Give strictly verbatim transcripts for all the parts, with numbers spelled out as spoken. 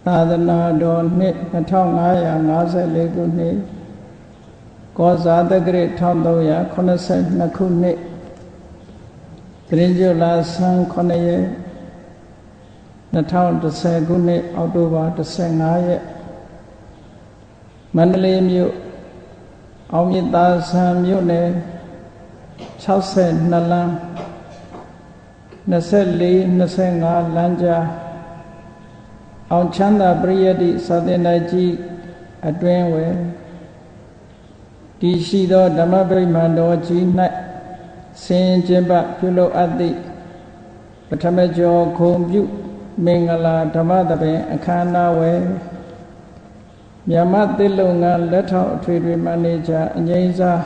သာသနာတော်နှစ်နှစ်ထောင်ငါးရာငါးဆယ်လေးခုနှစ်ကောဇာတက္ကရာတစ်ထောင်သုံးရာခုနှစ်ဆယ်နှစ်ခုနှစ်သင်္ကြန်လဆန်းခုနှစ်ရက်နှစ်ထောင်တစ်ဆယ်ခုနှစ်အောက်တိုဘာတစ်ဆယ်ငါးရက်မန္တလေးမြို့အောင်မြစ်သာဆန်မြို့နယ်၆၂လမ်း၂၄ ၂၅လမ်းကြားအောင်ချမ်းသာပရိယတ္တိစာသင်တိုက်ကြီးအတွင်းဝယ်တည်ရှိသောဓမ္မပရိမာန်တော်ကြီး၌ဆင်ကျင်းပပြုလုပ်အပ်သည့်ပထမကျော်ခုံပြုမင်္ဂလာဓမ္မသဘင်အခမ်းအနားဝယ်မြန်မာသစ်လုပ်ငန်းလက်ထောက်အထွေထွေမန်နေဂျာအငိမ့်စား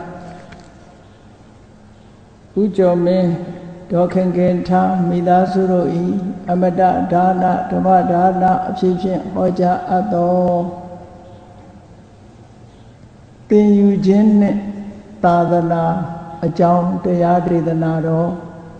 ဦးကျော်မင်းဒေါ်ခင်ခင်ထားမိသားစုတို့၏အမတဒါနဓမ္မဒါနအဖြစ်ဖြင့်ဟောကြားအပ်သောသင်ယူခြင်းနှင့်သာသနာအကြောင်းတရားဒေသနာတော်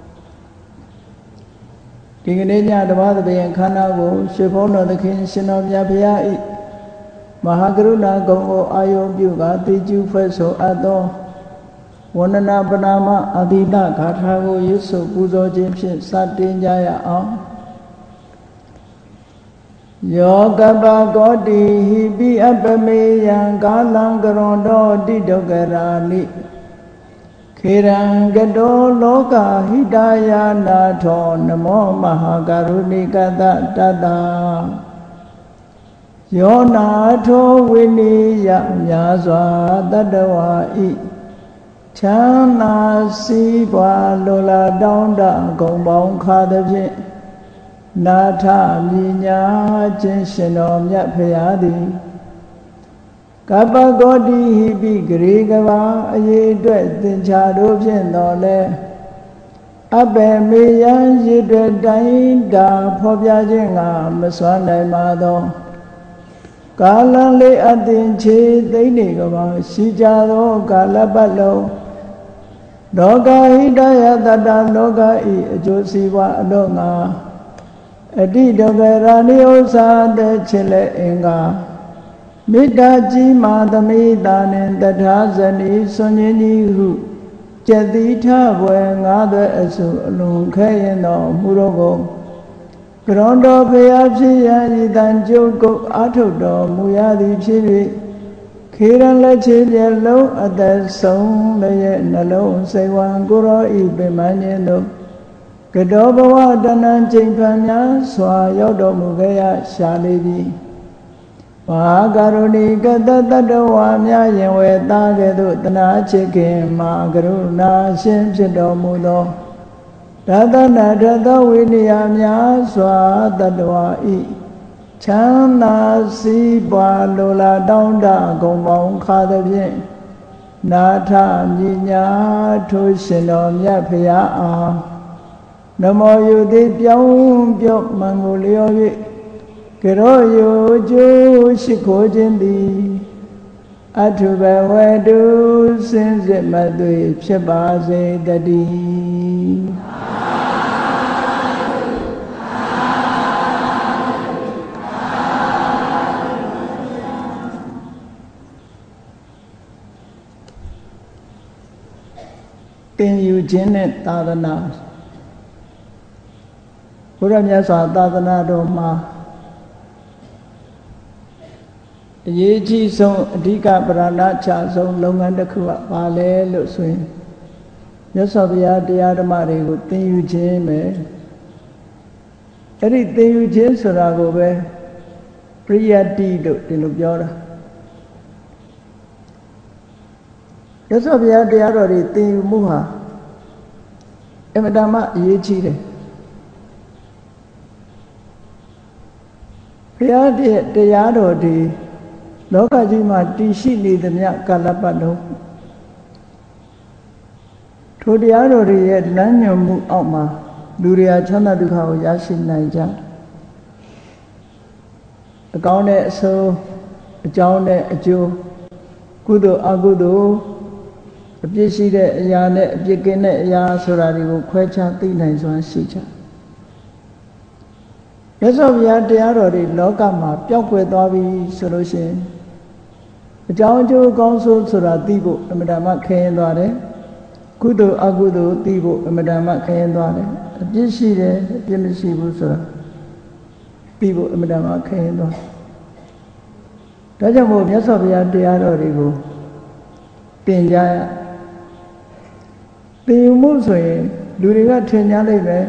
ဒီကနေ့ညဓမ္မသဘင်အခမ်းအနားကိုရွှေဘုန်းတော်သခင်ရှင်တော်မြတ်ဘုရား၏မဟာကရုဏာဂုဏ်ကိုအာယုံပြုကာသိကျူဖွဲ့ဆိုအပ်သောဝန္ဒနာပနာမအတိတဂါထာကိုရွတ်ဆိုပူဇော်ခြင်းဖြင့်စတင်ကြရအောင်ယောကပကောတိဟိပိအပမေယံကာလံကရွန်တောတိဒုက္ခရာနိခေရံကတောလောကဟိတယာနာထောနမောမဟာကရုဏိကတတတယောနာထောဝိနိယမြာစွာတတဝါဤချမ်းသာစီးပွားလိုလားတောင်းတဂုံပေါင်းခါသဖြင့်နာထမြညာခြင်းရှင်တော်မြတ်ဖရာသည်ကပ္ပဂေါတိဟိပိဂရေကဘာအရေးအတွက်သင်္ချာတို့ဖြင့်တော်လဲအပေမေယံရည်အတွက်တိုင်းတာဖော်ပြခြင်းကမစွမ်းနိုင်ပါသောကာလလေးအသင်ချေသိမ့်နေကဘာရှိကြသောကာလပတ်လုံးလောကဟိတယတတလောကဤအကျိုးစီးပွားအလို့ငါအတိဒုက္ခရာနိဥ္စာတဲ့ချစ်လက်အင်္ဂါမေတ္တာကြီးမာသမိတာနှင့်တထာဇနီဆွန်ခြင်းကြီးဟုကျက်တိထဘွယ်ငါးသွဲအစုအလွန်ခဲရင်တော်မူတော်ကိုကရွန်တော်ဖျားဖြစ်ရဤတန်ကျုပ်ကုတ်အာထုတ်တော်မူရသည်ဖြစ်၍ခေရန်လက်ချေပြလုံးအသက်ဆုံးလည်းနှလုံးစိတ်ဝံကိုရောဤပင်မခြင်းတို့ကတောဘဝတဏ္ဍချိန်ဖန်များစွာရောက်တော်မူခဲ့ရရှာလေသည်မဟာကရုဏီကတတတဝါများရင်ဝဲသားကဲ့သို့တနာချစ်ခင်မဟာကရုဏာရှင်ဖြစ်တော်မူသောရတနာရသောဝိနည်းများစွာတတဝါဤချမ်းသာစီးပွားလိုလားတောင်းတဂုံပေါင်းခါသဖြင့်နာထမြညာထိုးရှင်တော်မြတ်ဖရာအားနမောယုတိပြောင်းပြော့မံကိုလျော်၍ကရောယုကျိုးရှိခိုးခြင်းသည်အထုဘဝတုစင်စစ်မသွေဖြစ်ပါစေတည်းသင်ယူခြင်းနဲ့သာသနာဘုရားမြတ်စွာသာသနာတော်မှာအရေးကြီးဆုံးအဓိကပရဏချဆုံးလုပ်ငန်းတစ်ခုကပါလဲလို့ဆိုရင်မြတ်စွာဘုရားတရားဓမ္မတွေကိုသင်ယူခြင်းပဲအဲ့ဒီသင်ယူခြင်းဆိုတာကိုပဲပရိယတ္တိလို့ဒီလိုပြောတာမြတ်စွာဘုရားတရားတော်တွေသင်ယူမှုဟာအမတမအရေးကြီးတယ်ဘုရားရဲ့တရားတော်ဒီလောကကြီးမှာတည်ရှိနေသမျှကာလပတ်လုံးထိုတရားတော်တွေရဲ့လမ်းညွှန်မှုအောက်မှာလူတွေဟာချမ်းသာဒုက္ခကိုရရှိနိုင်ကြအကောင်းနဲ့အဆိုးအကြောင်းနဲ့အကျိုးကုသိုလ်အကုသိုလ်အပြစ်ရှိတဲ့အရာနဲ့အပြစ်ကင်းတဲ့အရာဆိုတာတွေကိုခွဲခြားသိနိုင်စွမ်းရှိကြမြတ်စွာဘုရားတရားတော်တွေလောကမှာပျောက်ကွယ်သွားပြီဆိုလို့ရှိရင်အကြောင်းအကျိုးကောင်းဆိုးဆိုတာသိဖို့အမှန်တမ်းခရင်သွားတယ်ကုသိုလ်အကုသိုလ်သိဖို့အမှန်တမ်းခရင်သွားတယ်အပြစ်ရှိတယ်အပြစ်မရှိဘူးဆိုတာသိဖို့အမှန်တမ်းခရင်သွားဒါကြောင့်မို့မြတ်စွာဘုရားတရားတော်တွေကိုသင်ကြရသင်ယူမှုဆိုရင်လူတွေကထင်ကြလိုက်ပဲ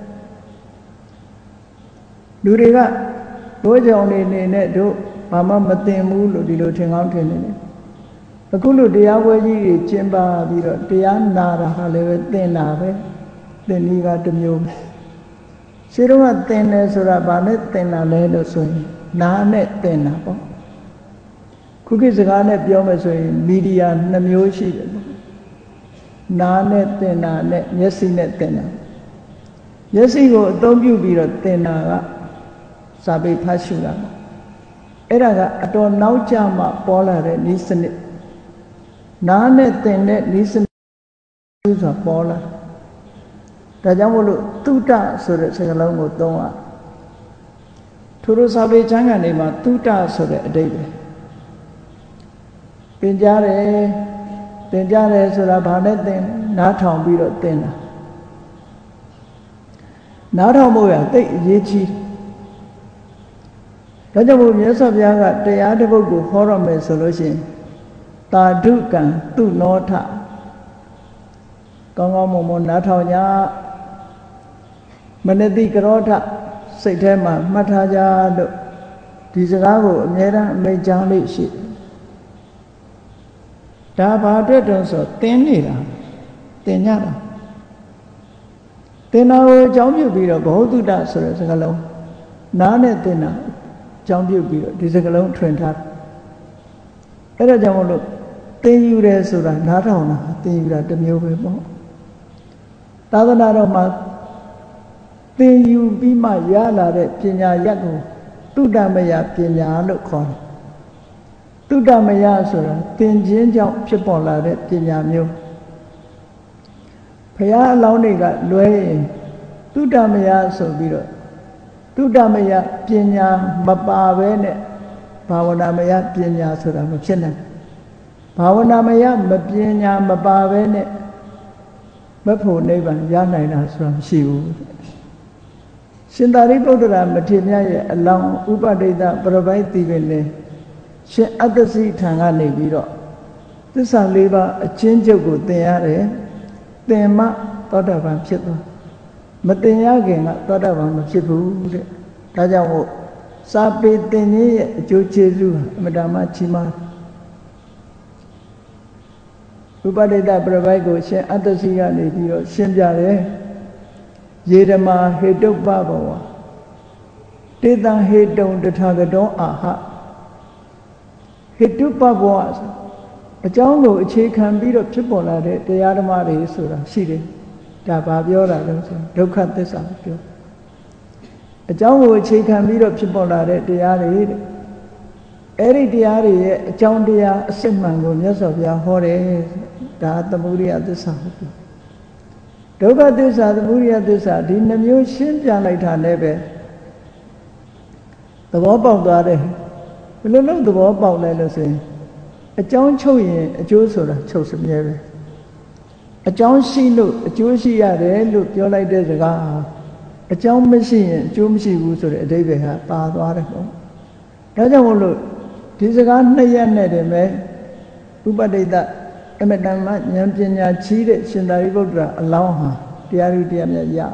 လူတွေကဘိုးကြောင့်နေနေနဲ့တို့ဘာမှမသိဘူးလို့ဒီလိုထင်ကောင်းထင်နေတယ်အခုလိုတရားပွဲကြီးတွေကျင်းပပြီးတော့တရားနာတာဟာလည်းပဲသင်တာပဲသင်နည်းကတစ်မျိုးရှင်းတော့ကသင်တယ်ဆိုတာဘာနဲ့သင်တာလဲလို့ဆိုရင်နာနဲ့သင်တာပေါ့ခုခေတ်စကားနဲ့ပြောမယ်ဆိုရင်မီဒီယာနှစ်မျိုးရှိတယ်ပေါ့နာနဲ့သင်တာနဲ့မျက်စိနဲ့သင်တာမျက်စိကိုအသုံးပြုပြီးတော့သင်တာကစာပေဖတ်ရှုတာပေါ့အဲ့ဒါကအတော်နောက်ကျမှပေါ်လာတဲ့ဤစနစ်နားနဲ့သင်တဲ့ဤစနစ်ဆိုတာပေါ်လာဒါကြောင့်မို့လို့တုတ္တဆိုတဲ့စကားလုံးကိုသုံးရထို့သောစာပေကျမ်းဂန်တွေမှာတုတ္တဆိုတဲ့အဓိပ္ပာယ်သင်ကြားတယ်သင်ကြားတယ်ဆိုတာဘာနဲ့သင်နားထောင်ပြီးတော့သင်တာနားထောင်ဖို့ရသိအရေးကြီးဒါကြောင့်မို့မြတ်စွာဘုရားကတရားတစ်ပုဒ်ကိုဟောရမယ်ဆိုလို့ရှိရင်သာဓုကံသူနောထကောင်းကောင်းမွန်မွန်နားထောင်ကြမနတိကရောထစိတ်ထဲမှာမှတ်ထားကြလို့ဒီစကားကိုအမြဲတမ်းအမိန့်ကြားလို့ရှိဒါဘာအတွက်တုံးဆိုသင်နေတာသင်ကြတာသင်တာကိုအကြောင်းပြုပြီးတော့ဘ ഹു တုတ္တဆိုတဲ့စကားလုံးနားနဲ့သင်တာအကြောင်းပြုပြီးတော့ဒီစကားလုံးထွင်ထားအဲ့ဒါကြောင့်မလို့သင်ယူတယ်ဆိုတာနားထောင်တာသင်ယူတာတစ်မျိုးပဲပေါ့သာသနာတော်မှာသင်ယူပြီးမှရလာတဲ့ပညာရက်ကိုတုတ္တမယပညာလို့ခေါ်တယ်တုတ္တမယဆိုတာသင်ခြင်းကြောင့်ဖြစ်ပေါ်လာတဲ့ပညာမျိုးဘုရားအလောင်းတွေကလွဲရင်တုတ္တမယဆိုပြီးတော့တုတ္တမယပညာမပါဘဲနဲ့ဘာဝနာမယပညာဆိုတာမဖြစ်နိုင်ဘာဝနာမယမပညာမပါဘဲနဲ့မဖို့နိဗ္ဗာန်ရနိုင်တာဆိုတာမရှိဘူးရှင်သာရိပုတ္တရာမထေရမြတ်ရဲ့အလောင်းဥပဒိတပရပိုက်တိပင်လေရှင်အတ္တစီထံကနေပြီးတော့သစ္စာလေးပါးအချင်းချုပ်ကိုသင်ရတယ်သင်မှသောတာပန်ဖြစ်သွားမသင်ရခင်ကသောတာပန်မဖြစ်ဘူးတဲ့ဒါကြောင့်မို့စာပေသင်ခြင်းရဲ့အကျိုးကျေးဇူးဟာအမတ္တမကြီးမားဥပဒိတပရပိုက်ကိုရှင်အတ္တစီကနေပြီးတော့ရှင်းပြတယ်ယေဓမာဟေတုပ္ပဘဝတေတံဟေတုံတထာဂတောအာဟဟေတုပ္ပဘဝအကြောင်းကိုအခြေခံပြီးတော့ဖြစ်ပေါ်လာတဲ့တရားဓမ္မတွေဆိုတာရှိတယ်ဒါဘာပြောတာလဲဆိုဒုက္ခသစ္စာပြောအကြောင်းကိုအခြေခံပြီးတော့ဖြစ်ပေါ်လာတဲ့တရားတွေတဲ့အဲ့ဒီတရားတွေရဲ့အကြောင်းတရားအစစ်မှန်ကိုမြတ်စွာဘုရားဟောတယ်ဒါသမုဒိယသစ္စာဟုတ်ပြီဒုက္ခသစ္စာသမုဒိယသစ္စာဒီနှမျိုးရှင်းပြလိုက်တာလည်းပဲသဘောပေါက်သွားတယ်ဘယ်လိုလုပ်သဘောပေါက်လဲလို့ဆိုရင်အကြောင်းချုပ်ရင်အကျိုးဆိုတာချုပ်စမြဲပဲအကြောင်းရှိလို့အကျိုးရှိရတယ်လို့ပြောလိုက်တဲ့စကားအကြောင်းမရှိရင်အကျိုးမရှိဘူးဆိုတဲ့အဓိပ္ပာယ်ဟာပါသွားတယ်ပေါ့ဒါကြောင့်မို့လို့ဒီစကားနှစ်ရက်နဲ့တည်းပဲဥပဒိတအမတန်မှဉာဏ်ပညာကြီးတဲ့ရှင်သာရိပုတ္တရာအလောင်းဟာတရားဥတရားမြတ်ရတယ်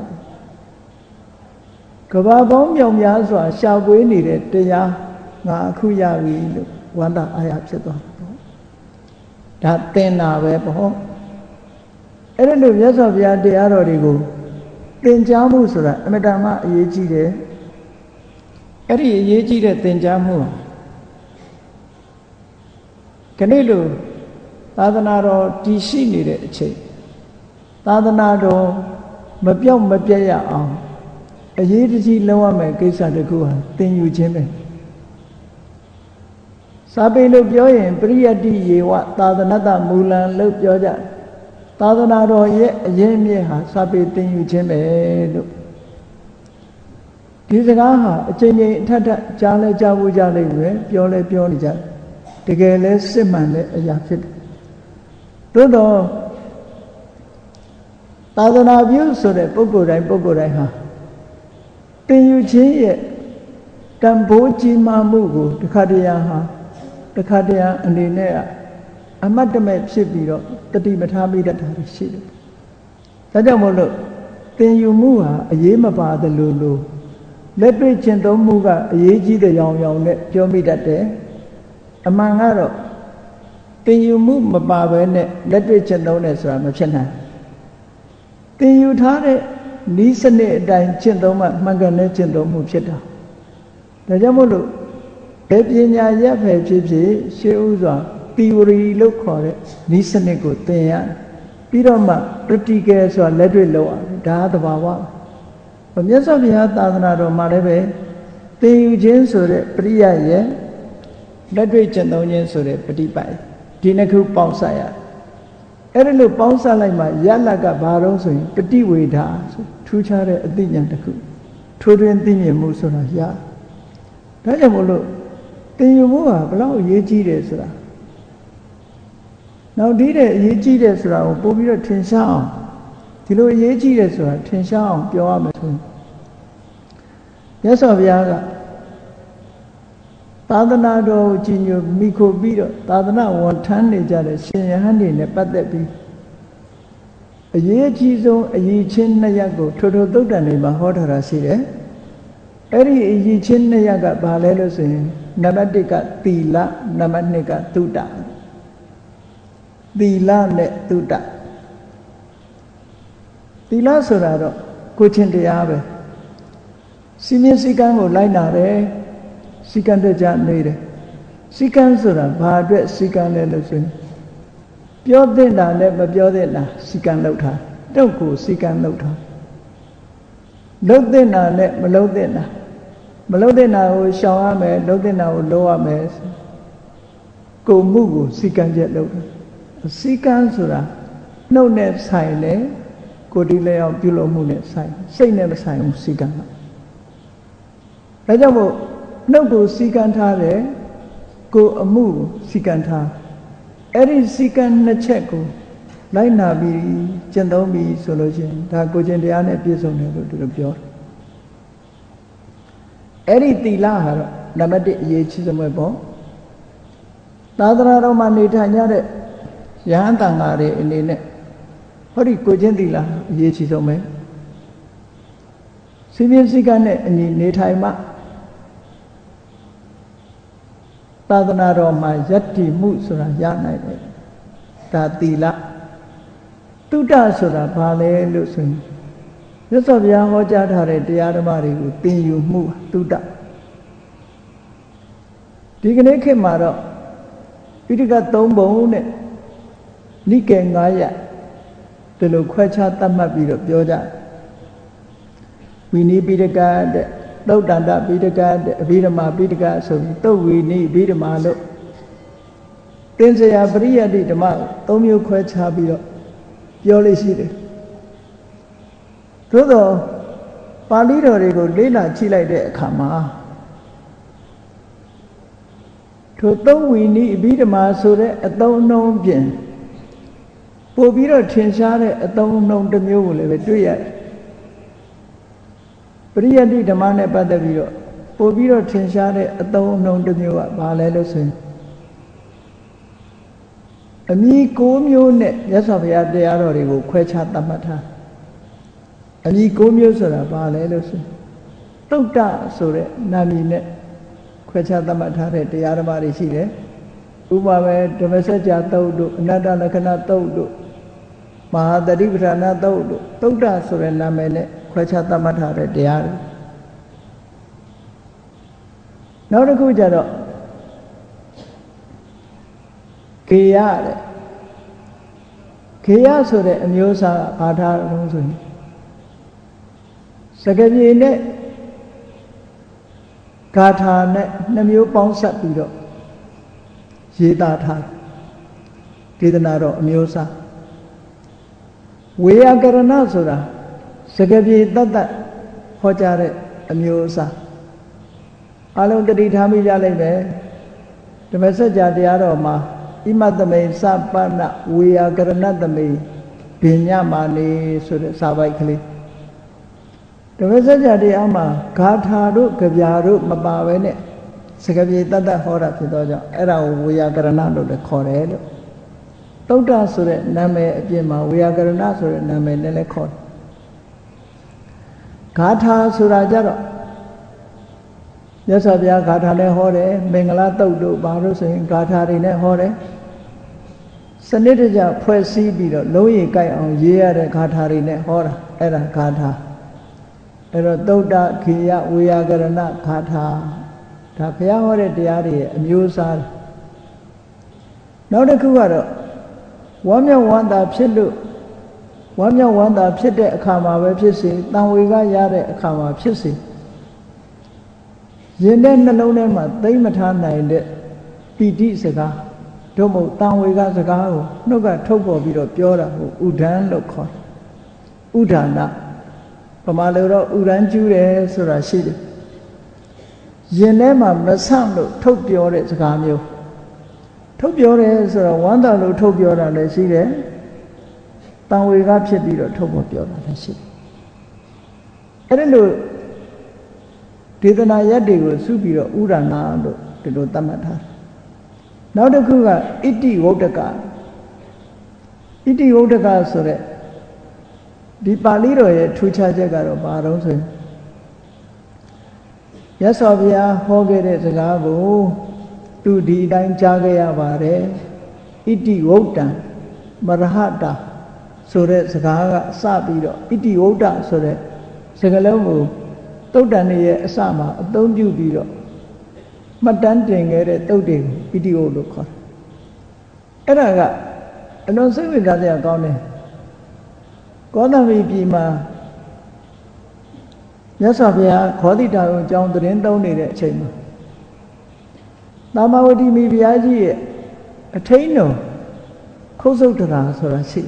ကဘာပေါင်းမြောင်များစွာရှာဖွေနေတဲ့တရားငါအခုရပြီလို့ဝန္တာအာရဖြစ်သွားတယ်ပေါ့ဒါသင်တာပဲပေါ့အဲ့ဒါလို့မြတ်စွာဘုရားတရားတော်တွေကိုသင်ကြားမှုဆိုတာအမတန်မှအရေးကြီးတယ်အဲ့ဒီအရေးကြီးတဲ့သင်ကြားမှုခဏလို့သာသနာတော်တည်ရှိနေတဲ့အချိန်သာသနာတော်မပြောက်မပြတ်ရအောင်အရေးတကြီးလုံးဝမယ်ကိစ္စတခုဟာသင်ယူခြင်းပဲစာပေလို့ပြောရင်ပရိယတ္တိယေဝသာသနတမူလံလို့ပြောကြသာသနာတော်ရဲ့အရင်းအမြစ်ဟာစာပေသင်ယူခြင်းပဲလို့ဒီဒီစကားဟာအချိန်ချင်းအထက်ထက်ကြားလဲကြားဖို့ကြလိမ့်မယ်ပြောလဲပြောနေကြတယ်တကယ်လဲစစ်မှန်တဲ့အရာဖြစ်တယ်သို့တော့သာသနာပြုဆိုတဲ့ပုဂ္ဂိုလ်တိုင်းပုဂ္ဂိုလ်တိုင်းဟာတင်ယူခြင်းရဲ့တန်ဖိုးကြီးမားမှုကိုတခါတရံဟာတခါတရံအနေနဲ့အမတ်တမဲ့ဖြစ်ပြီးတော့တတိမထားမိတတ်တာရှိတယ်ဒါကြောင့်မို့လို့တင်ယူမှုဟာအရေးမပါသလိုလိုလက်တွေ့ကျင့်သုံးမှုကအရေးကြီးတဲ့ရောင်ရောင်နဲ့ပြောမိတတ်တယ်အမှန်ကတော့တင်ယူမှုမပါဘဲနဲ့လက်တွေ့ကျင့်သုံးတယ်ဆိုတာမဖြစ်နိုင်တင်ယူထားတဲ့ဤစနစ်အတိုင်းကျင့်သုံးမှမှန်ကန်တဲ့ကျင့်သုံးမှုဖြစ်တာဒါကြောင့်မို့လို့ဘယ်ပညာရပ်ပဲဖြစ်ဖြစ်ရှေးဥစွာ theory လို့ခေါ်တဲ့ဤစနစ်ကိုသင်ရပြီးတော့မှ practical ဆိုတာလက်တွေ့လုပ်ရတယ်ဒါသဘာဝမြတ်စွာဘုရားသာသနာတော်မှာလည်းပဲသင်ယူခြင်းဆိုတဲ့ပရိယရဲ့လက်တွေ့ကျင့်သုံးခြင်းဆိုတဲ့ပฏิပတ်ဒီနှစ်ခုပေါင်းစပ်ရအဲ့ဒါလို့ပေါင်းစပ်လိုက်မှရလကဘာတော့ဆိုရင်ပฏิဝေဒဆိုထူးခြားတဲ့အသိဉာဏ်တစ်ခုထိုးထွင်းသိမြင်မှုဆိုတာရဒါကြောင့်မို့လို့သင်ယူမှုဟာဘလောက်အရေးကြီးတယ်ဆိုတာနောက်ဒီတဲ့အရေးကြီးတယ်ဆိုတာကိုပို့ပြီးတော့ထင်ရှားအောင်ဒီလိုအရေးကြီးတယ်ဆိုတာထင်ရှားအောင်ပြောရမယ်ဆိုရင်မြတ်စွာဘုရားကသာသနာတော်ကိုကြီးညိုမိခိုပြီးတော့သာသနာဝန်ထမ်းနေကြတဲ့ရှင်ယဟန်တွေနဲ့ပတ်သက်ပြီးအရေးအကြီးဆုံးအရေးချင်းနှစ်ရပ်ကိုထိုထိုသုတ်တန်တွေမှာဟောထားတာရှိတယ်အဲ့ဒီအရေးချင်းနှစ်ရပ်ကဘာလဲလို့ဆိုရင်နံပါတ်တစ်ကသီလနံပါတ်နှစ်ကသုတ္တသီလနဲ့သုတ္တသီလဆိုတာတော့ကိုချင်းတရားပဲစီမင်းစည်းကမ်းကိုလိုက်နာတယ်စည်းကမ်းတကျနေတယ်စည်းကမ်းဆိုတာဘာအတွက်စည်းကမ်းလဲလို့ဆိုရင်ပြောသင့်တာနဲ့မပြောသင့်တာစည်းကမ်းလုပ်တာတုတ်ကိုစည်းကမ်းလုပ်တာလုပ်သင့်တာနဲ့မလုပ်သင့်တာမလုပ်သင့်တာကိုရှောင်ရမယ်လုပ်သင့်တာကိုလုပ်ရမယ်ကိုမှုကိုစည်းကမ်းချက်လုပ်တာစည်းကမ်းဆိုတာနှုတ်နဲ့ဆိုင်တယ်ကိုယ်ဒီလျောက်ပြုလုပ်မှုနဲ့ဆိုင်စိတ်နဲ့မဆိုင်ဘူးစည်းကမ်းကဒါကြောင့်မို့နှုတ်ကိုစည်းကမ်းထားတယ်ကိုယ်အမှုကိုစည်းကမ်းထားအဲ့ဒီစည်းကမ်းနှစ်ချက်ကိုလိုက်နာပြီးကျင့်သုံးပြီးဆိုလို့ရှိရင်ဒါကိုချင်းတရားနဲ့ပြည့်စုံတယ်လို့သူတို့ပြောတယ်အဲ့ဒီသီလဟာတော့နံပါတ်တစ်အရေးကြီးဆုံးပဲပေါ့သာသနာတော်မှာနေထိုင်ကြတဲ့ယဟန်တန်ဃာတွေအနေနဲ့ဟောဒီကိုချင်းသီလအရေးကြီးဆုံးပဲစီမင်းစည်းကမ်းနဲ့အညီနေထိုင်မှသာသနာတော်မှာယတ္တိမှုဆိုတာရနိုင်တယ်ဒါသီလသုတ္တဆိုတာဘာလဲလို့ဆိုရင်မြတ်စွာဘုရားဟောကြားထားတဲ့တရားဓမ္မတွေကိုသင်ယူမှုသုတ္တဒီကနေ့ခေတ်မှာတော့ပိဋကသုံးပုံနဲ့နိကေငါးရပ်ဒီလိုခွဲခြားသတ်မှတ်ပြီးတော့ပြောကြဝိနည်းပိဋကတဲ့သုတ်တန္တပိဋကတဲ့အဘိဓမ္မာပိဋကဆိုပြီးသုတ်ဝိနည်းအဘိဓမ္မာလို့သင်္ဆရာပရိယတ္တိဓမ္မသုံးမျိုးခွဲခြားပြီးတော့ပြောလို့ရှိတယ်သို့တော့ပါဠိတော်တွေကိုလေ့လာကြည့်လိုက်တဲ့အခါမှာထိုသုတ်ဝိနည်းအဘိဓမ္မာဆိုတဲ့အသုံးအနှုန်းဖြင့်ပို့ပြီးတော့ထင်ရှားတဲ့အသုံးအနှုန်းတစ်မျိုးကိုလည်းပဲတွေ့ရတယ်ပရိယတ္တိဓမ္မနဲ့ပတ်သက်ပြီးတော့ပို့ပြီးတော့ထင်ရှားတဲ့အသုံးအနှုန်းတစ်မျိုးကဘာလဲလို့ဆိုရင်အမည်ကိုးမျိုးနဲ့မြတ်စွာဘုရားတရားတော်တွေကိုခွဲခြားသတ်မှတ်ထားအမည်ကိုးမျိုးဆိုတာဘာလဲလို့ဆိုရင်သုတ္တဆိုတဲ့နာမည်နဲ့ခွဲခြားသတ်မှတ်ထားတဲ့တရားဓမ္မတွေရှိတယ်ဥပမာပဲဓမ္မစကြာသုတ်တို့အနတ္တလက္ခဏာသုတ်တို့မဟာတတိပဋ္ဌာနာသုတ်တို့သုတ္တဆိုတဲ့နာမည်နဲ့ခွဲခြားသတ်မှတ်ထားတဲ့တရားတွေနောက်တစ်ခုကျတော့ခေယတဲ့ခေယဆိုတဲ့အမျိုးအစားဘာထားလို့ဆိုရင်စကားပြေနဲ့ဂါထာနဲ့နှစ်မျိုးပေါင်းစပ်ပြီးတော့ရေးသားထားဒေသနာတော်အမျိုးအစားဝေယကရဏဆိုတာစကားပြေတတ်တတ်ဟောကြားတဲ့အမျိုးအစားအလုံးတတိထားမိကြလိုက်မယ်ဓမ္မစကြာတရားတော်မှာဣမသမိန်စပနဝေယကရဏသမိန်ပညာမာနေဆိုတဲ့စာပိုက်ကလေးဓမ္မစကြာတရားမှာဂါထာတို့ကြပြတို့မပါဘဲနဲ့စကားပြေတတ်တတ်ဟောတာဖြစ်သောကြောင့်အဲ့ဒါကိုဝေယကရဏလို့လည်းခေါ်တယ်လို့သုဒ္ဓဆိုတဲ့နာမည်အပြင်မှာဝေယကရဏဆိုတဲ့နာမည်နဲ့လည်းခေါ်တယ်ဂါထာဆိုတာကြတော့မြတ်စွာဘုရားဂါထာနဲ့ဟောတယ်မင်္ဂလာတုတ်တို့ဘာလို့ဆိုရင်ဂါထာတွေနဲ့ဟောတယ်စနစ်တကျဖွဲ့စည်းပြီးတော့လုံးရိပ်ကြိုက်အောင်ရေးရတဲ့ဂါထာတွေနဲ့ဟောတာအဲ့ဒါဂါထာအဲ့တော့သုဒ္ဓခေယဝေယကရဏဂါထာဒါဘုရားဟောတဲ့တရားတွေရဲ့အမျိုးအစားနောက်တစ်ခုကတော့ဝမ်းမြောက်ဝမ်းသာဖြစ်လို့ဝမ်းမြောက်ဝမ်းသာဖြစ်တဲ့အခါမှာပဲဖြစ်စေတန်ဝေကရတဲ့အခါမှာဖြစ်စေရင်တဲ့နှလုံးထဲမှာသိမ့်မထားနိုင်တဲ့ပီတိစကားတို့မဟုတ်တန်ဝေကစကားကိုနှုတ်ကထုတ်ပေါ်ပြီးတော့ပြောတာကိုဥဒန်းလို့ခေါ်တယ်ဥဒါနပမာလိုတော့ဥဒန်းကျူးတယ်ဆိုတာရှိတယ်ရင်ထဲမှာမဆန့်လို့ထုတ်ပြောတဲ့စကားမျိုးထုတ်ပြောတယ်ဆိုတော့ဝမ်းသာလို့ထုတ်ပြောတာလည်းရှိတယ်တန်ဝေကဖြစ်ပြီးတော့ထုတ်ပေါ်ပြောတာလည်းရှိတယ်အဲ့ဒါလို့ဒေသနာရက်တွေကိုစုပြီးတော့ဥဒနာလို့ဒီလိုသတ်မှတ်ထားတယ်နောက်တစ်ခုကဣတိဝုဒ္ဒကဣတိဝုဒ္ဒကဆိုတဲ့ဒီပါဠိတော်ရဲ့ထူးခြားချက်ကတော့ဘာတော့ဆိုရင်မြတ်စွာဘုရားဟောခဲ့တဲ့စကားကိုသူဒီအတိုင်းကြားခဲ့ရပါတယ်ဣတိဝုဒ္ဒံမရဟတာဆိုတဲ့စကားကစပြီးတော့ဣတိဝုဒ္ဒဆိုတဲ့စကားလုံးကိုသုတ်တန်ရဲ့အစမှာအသုံးပြုပြီးတော့မှတ်တမ်းတင်ခဲ့တဲ့သုတ်တွေကိုဣတိဝုဒ္ဒလို့ခေါ်တယ်အဲ့ဒါကအလွန်စိတ်ဝင်စားစရာကောင်းတယ်ကောသမိပြည်မှာမြတ်စွာဘုရားခောတိတာကိုအကြောင်းသတင်းသုံးနေတဲ့အချိန်မှာသာမဝတိမိဖုရားကြီးရဲ့အထိန်တော်ခုတ်ဆုတ်တရာဆိုတာရှိ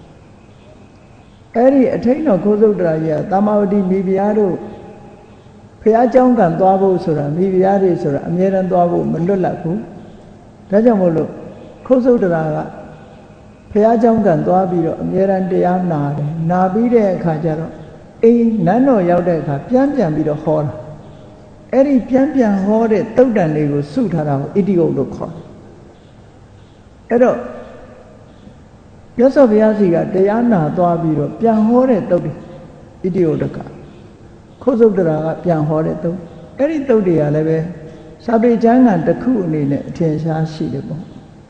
အဲ့ဒီအထိန်တော်ခုတ်ဆုတ်တရာကြီးကသာမဝတိမိဖုရားတို့ဖုရားเจ้าကံသွားဖို့ဆိုတာမိဖုရားတွေဆိုတာအမြဲတမ်းသွားဖို့မလွတ်လပ်ဘူးဒါကြောင့်မို့လို့ခုတ်ဆုတ်တရာကဖုရားเจ้าကံသွားပြီးတော့အမြဲတမ်းတရားနာတယ်နာပြီးတဲ့အခါကျတော့အိမ်နန်းတော်ရောက်တဲ့အခါပြန်ပြန်ပြီးတော့ဟောတာအဲ့ဒီပြန်ပြန်ဟောတဲ့တုတ်တန်လေးကိုစုထားတာကိုဣတိဝုဒ္ဒလို့ခေါ်တယ်အဲ့တော့မြတ်စွာဘုရားစီကတရားနာသွားပြီးတော့ပြန်ဟောတဲ့တုတ်တွေဣတိဝုဒ္ဒကခုတ်ဆုတ်တရာကပြန်ဟောတဲ့တုတ်အဲ့ဒီတုတ်တွေကလည်းပဲစာပေကျမ်းဂန်တစ်ခုအနေနဲ့အထင်ရှားရှိတယ်ပေါ့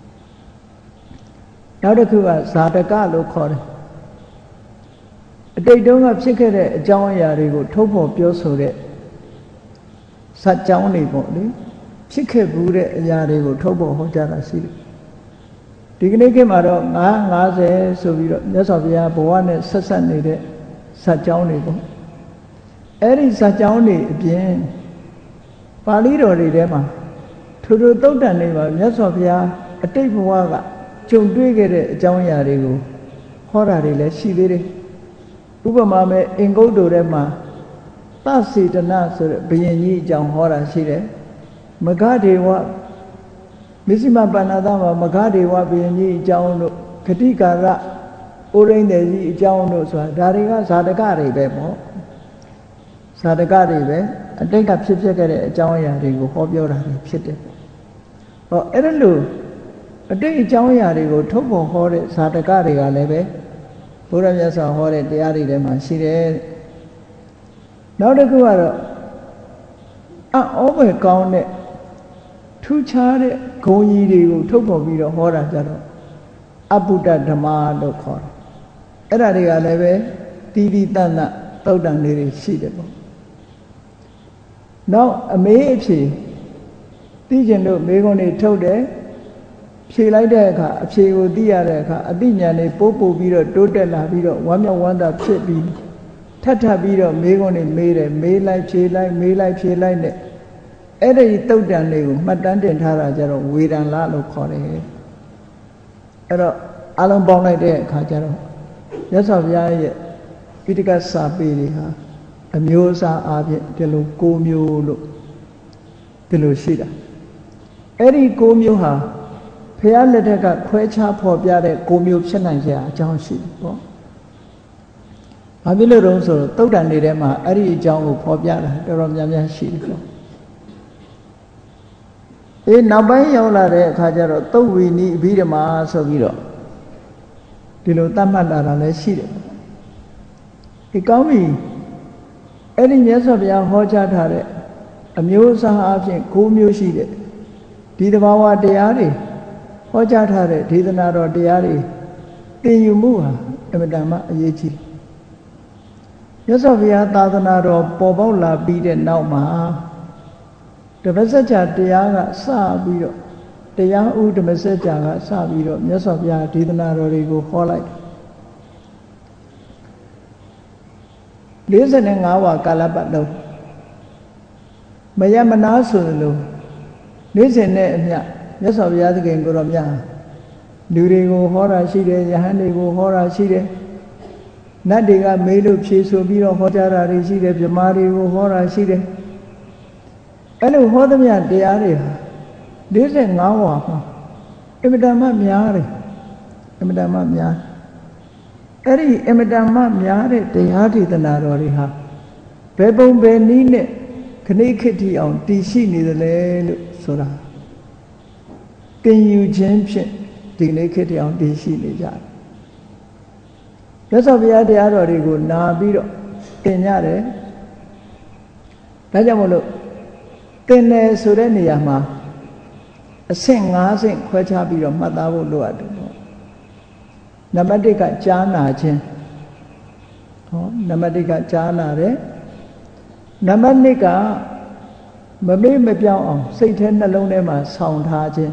နောက်တစ်ခုကဇာတကလို့ခေါ်တယ်အတိတ်တုန်းကဖြစ်ခဲ့တဲ့အကြောင်းအရာတွေကိုထုတ်ဖော်ပြောဆိုတဲ့ဇာတ်ကြောင်းတွေပေါ့လေဖြစ်ခဲ့ဘူးတဲ့အရာတွေကိုထုတ်ဖော်ဟောကြားတာရှိတယ်ဒီကနေ့ခေတ်မှာတော့ငါးငါးဆယ်ဆိုပြီးတော့မြတ်စွာဘုရားဘဝနဲ့ဆက်ဆက်နေတဲ့ဇာတ်ကြောင်းတွေပေါ့အဲ့ဒီဇာတ်ကြောင်းတွေအပြင်ပါဠိတော်တွေထဲမှာထိုထိုသုတ်တန်တွေမှာမြတ်စွာဘုရားအတိတ်ဘဝကကြုံတွေ့ခဲ့တဲ့အကြောင်းအရာတွေကိုဟောတာတွေလည်းရှိသေးတယ်ဥပမာမဲ့အင်္ဂုတ္တထဲမှာသစေတနာဆိုတဲ့ဘုရင်ကြီးအကြောင်းဟောတာရှိတယ်မဂဒေဝမစ္စည်းမပဏ္ဏသမှာမဂဒေဝဘုရင်ကြီးအကြောင်းတို့ဂတိကာရအိုရိန္ဒေကြီးအကြောင်းတို့ဆိုတာဒါတွေကဇာတကတွေပဲပေါ့ဇာတကတွေပဲအတိတ်ကဖြစ်ဖြစ်ခဲ့တဲ့အကြောင်းအရာတွေကိုဟောပြောတာတွေဖြစ်တယ်ဟောအဲ့ဒါလို့အတိတ်အကြောင်းအရာတွေကိုထုတ်ဖော်ဟောတဲ့ဇာတကတွေကလည်းပဲဘုရားမြတ်စွာဟောတဲ့တရားတွေထဲမှာရှိတယ်နောက်တစ်ခုကတော့အောဘယ်ကောင်းတဲ့ထူးခြားတဲ့ဂုဏ်ကြီးတွေကိုထုတ်ဖော်ပြီးတော့ဟောတာကြတော့အပုဒ္ဒဓမ္မလို့ခေါ်တယ်အဲ့ဒါတွေကလည်းပဲတီးတီးတန့်တန့်သုတ်တန်လေးတွေရှိတယ်ပေါ့နောက်အမေးအဖြေသိကျင်လို့မေးခွန်းတွေထုတ်တယ်ဖြေလိုက်တဲ့အခါအဖြေကိုသိရတဲ့အခါအသိဉာဏ်တွေပိုးပို့ပြီးတော့တိုးတက်လာပြီးတော့ဝမ်းမြောက်ဝမ်းသာဖြစ်ပြီးထပ်ထပ်ပြီးတော့မေးခွန်းတွေမေးတယ်မေးလိုက်ဖြေလိုက်မေးလိုက်ဖြေလိုက်နဲ့အဲ့ဒီတုတ်တန်လေးကိုမှတ်တမ်းတင်ထားတာကြတော့ဝေဒန်လလို့ခေါ်တယ်အဲ့တော့အလုံးပေါင်းလိုက်တဲ့အခါကျတော့မြတ်စွာဘုရားရဲ့ပိဋကစာပေတွေဟာအမျိုးအစားအပြင်ဒီလို၉မျိုးလို့ဒီလိုရှိတာအဲ့ဒီ၉မျိုးဟာဘုရားလက်ထက်ကခွဲခြားဖော်ပြတဲ့၉မျိုးဖြစ်နိုင်ကြအကြောင်းရှိတယ်ပေါ့ဘာဖြစ်လို့တုံးဆိုတော့သုတ်တန်တွေထဲမှာအဲ့ဒီအကြောင်းကိုဖော်ပြတာတော်တော်များများရှိတယ်ပေါ့အေးနောက်ပိုင်းရောက်လာတဲ့အခါကျတော့သုတ်ဝီနီအဘိဓမ္မာဆိုပြီးတော့ဒီလိုသတ်မှတ်လာတာလည်းရှိတယ်ဒီကောင်းပြီအဲ့ဒီမြတ်စွာဘုရားဟောကြားထားတဲ့အမျိုးအစားအဖြစ်၉မျိုးရှိတဲ့ဒီသဘာဝတရားတွေဟောကြားထားတဲ့ဒေသနာတော်တရားတွေသင်ယူမှုဟာအမှန်တမ်းအရေးကြီးမြတ်စွာဘုရားသာသနာတော်ပေါ်ပေါက်လာပြီးတဲ့နောက်မှာဓမ္မစကြာတရားကစပြီးတော့တရားဥဓမ္မစကြာကစပြီးတော့မြတ်စွာဘုရားဒေသနာတော်တွေကိုဟောလိုက်၄၅ဝါကာလပတ်လုံးမယမနာဆိုလို့နေ့စဉ်နဲ့အမျှမြတ်စွာဘုရားသခင်ကိုယ်တော်မြတ်လူတွေကိုဟောတာရှိတယ်ယဟန်တွေကိုဟောတာရှိတယ်နတ်တွေကမေးလို့ဖြေဆိုပြီးတော့ဟောကြားတာတွေရှိတယ်ဗြဟ္မာတွေကိုဟောတာရှိတယ်အဲ့လိုဟောသမျှတရားတွေဟာ၄၅ဝါမှာအင်မတန်မှများတယ်အင်မတန်မှများအဲ့ဒီအင်မတန်မှများတဲ့တရားဒေသနာတော်တွေဟာဘယ်ပုံဘယ်နည်းနဲ့ခဏိခေတ်ထီအောင်တည်ရှိနေသလဲလို့ဆိုတာသင်ယူခြင်းဖြင့်ဒီနေ့ခေတ်ထီအောင်တည်ရှိနေကြတယ်မြတ်စွာဘုရားတရားတော်တွေကိုနာပြီးတော့သင်ကြတယ်ဒါကြောင့်မလို့သင်တယ်ဆိုတဲ့နေရာမှာအဆင့်၅ဆင့်ခွဲခြားပြီးတော့မှတ်သားဖို့လိုအပ်တယ်ပေါ့နံပါတ်၁ကကြားနာခြင်းဟောနံပါတ်၁ကကြားနာတယ်နံပါတ်၂ကမမေ့မပြောင်းအောင်စိတ်ထဲနှလုံးထဲမှာဆောင်းထားခြင်း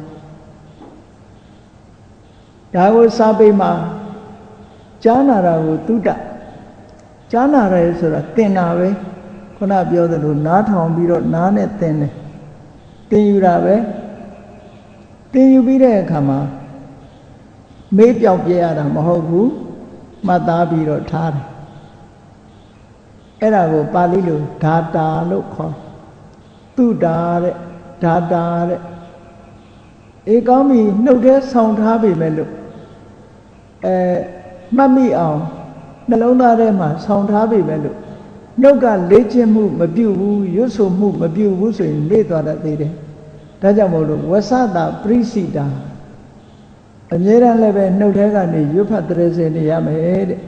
ဒါကိုစာပေမှာကြားနာတာကိုသုတ္တကြားနာရဲဆိုတာသင်တာပဲခုနပြောသလိုနားထောင်ပြီးတော့နားနဲ့သင်တယ်သင်ယူတာပဲသင်ယူပြီးတဲ့အခါမှာမေးပြောင်ပြရတာမဟုတ်ဘူးမှတ်သားပြီးတော့ထားတယ်အဲ့ဒါကိုပါဠိလိုဓာတာလို့ခေါ်သုတာတဲ့ဓာတာတဲ့အေးကောင်းပြီနှုတ်ထဲဆောင်းထားပြီမဲ့လို့အဲမှတ်မိအောင်နှလုံးသားထဲမှာဆောင်းထားပြီမဲ့လို့နှုတ်ကလေ့ကျင့်မှုမပြုတ်ဘူးရွတ်ဆိုမှုမပြုတ်ဘူးဆိုရင်လေ့သွားတတ်သေးတယ်ဒါကြောင့်မို့လို့ဝဆတာပရိစိတာအမြဲတမ်းလည်းပဲနှုတ်ထဲကနေရွတ်ဖတ်တရေစေနေရမယ်တဲ့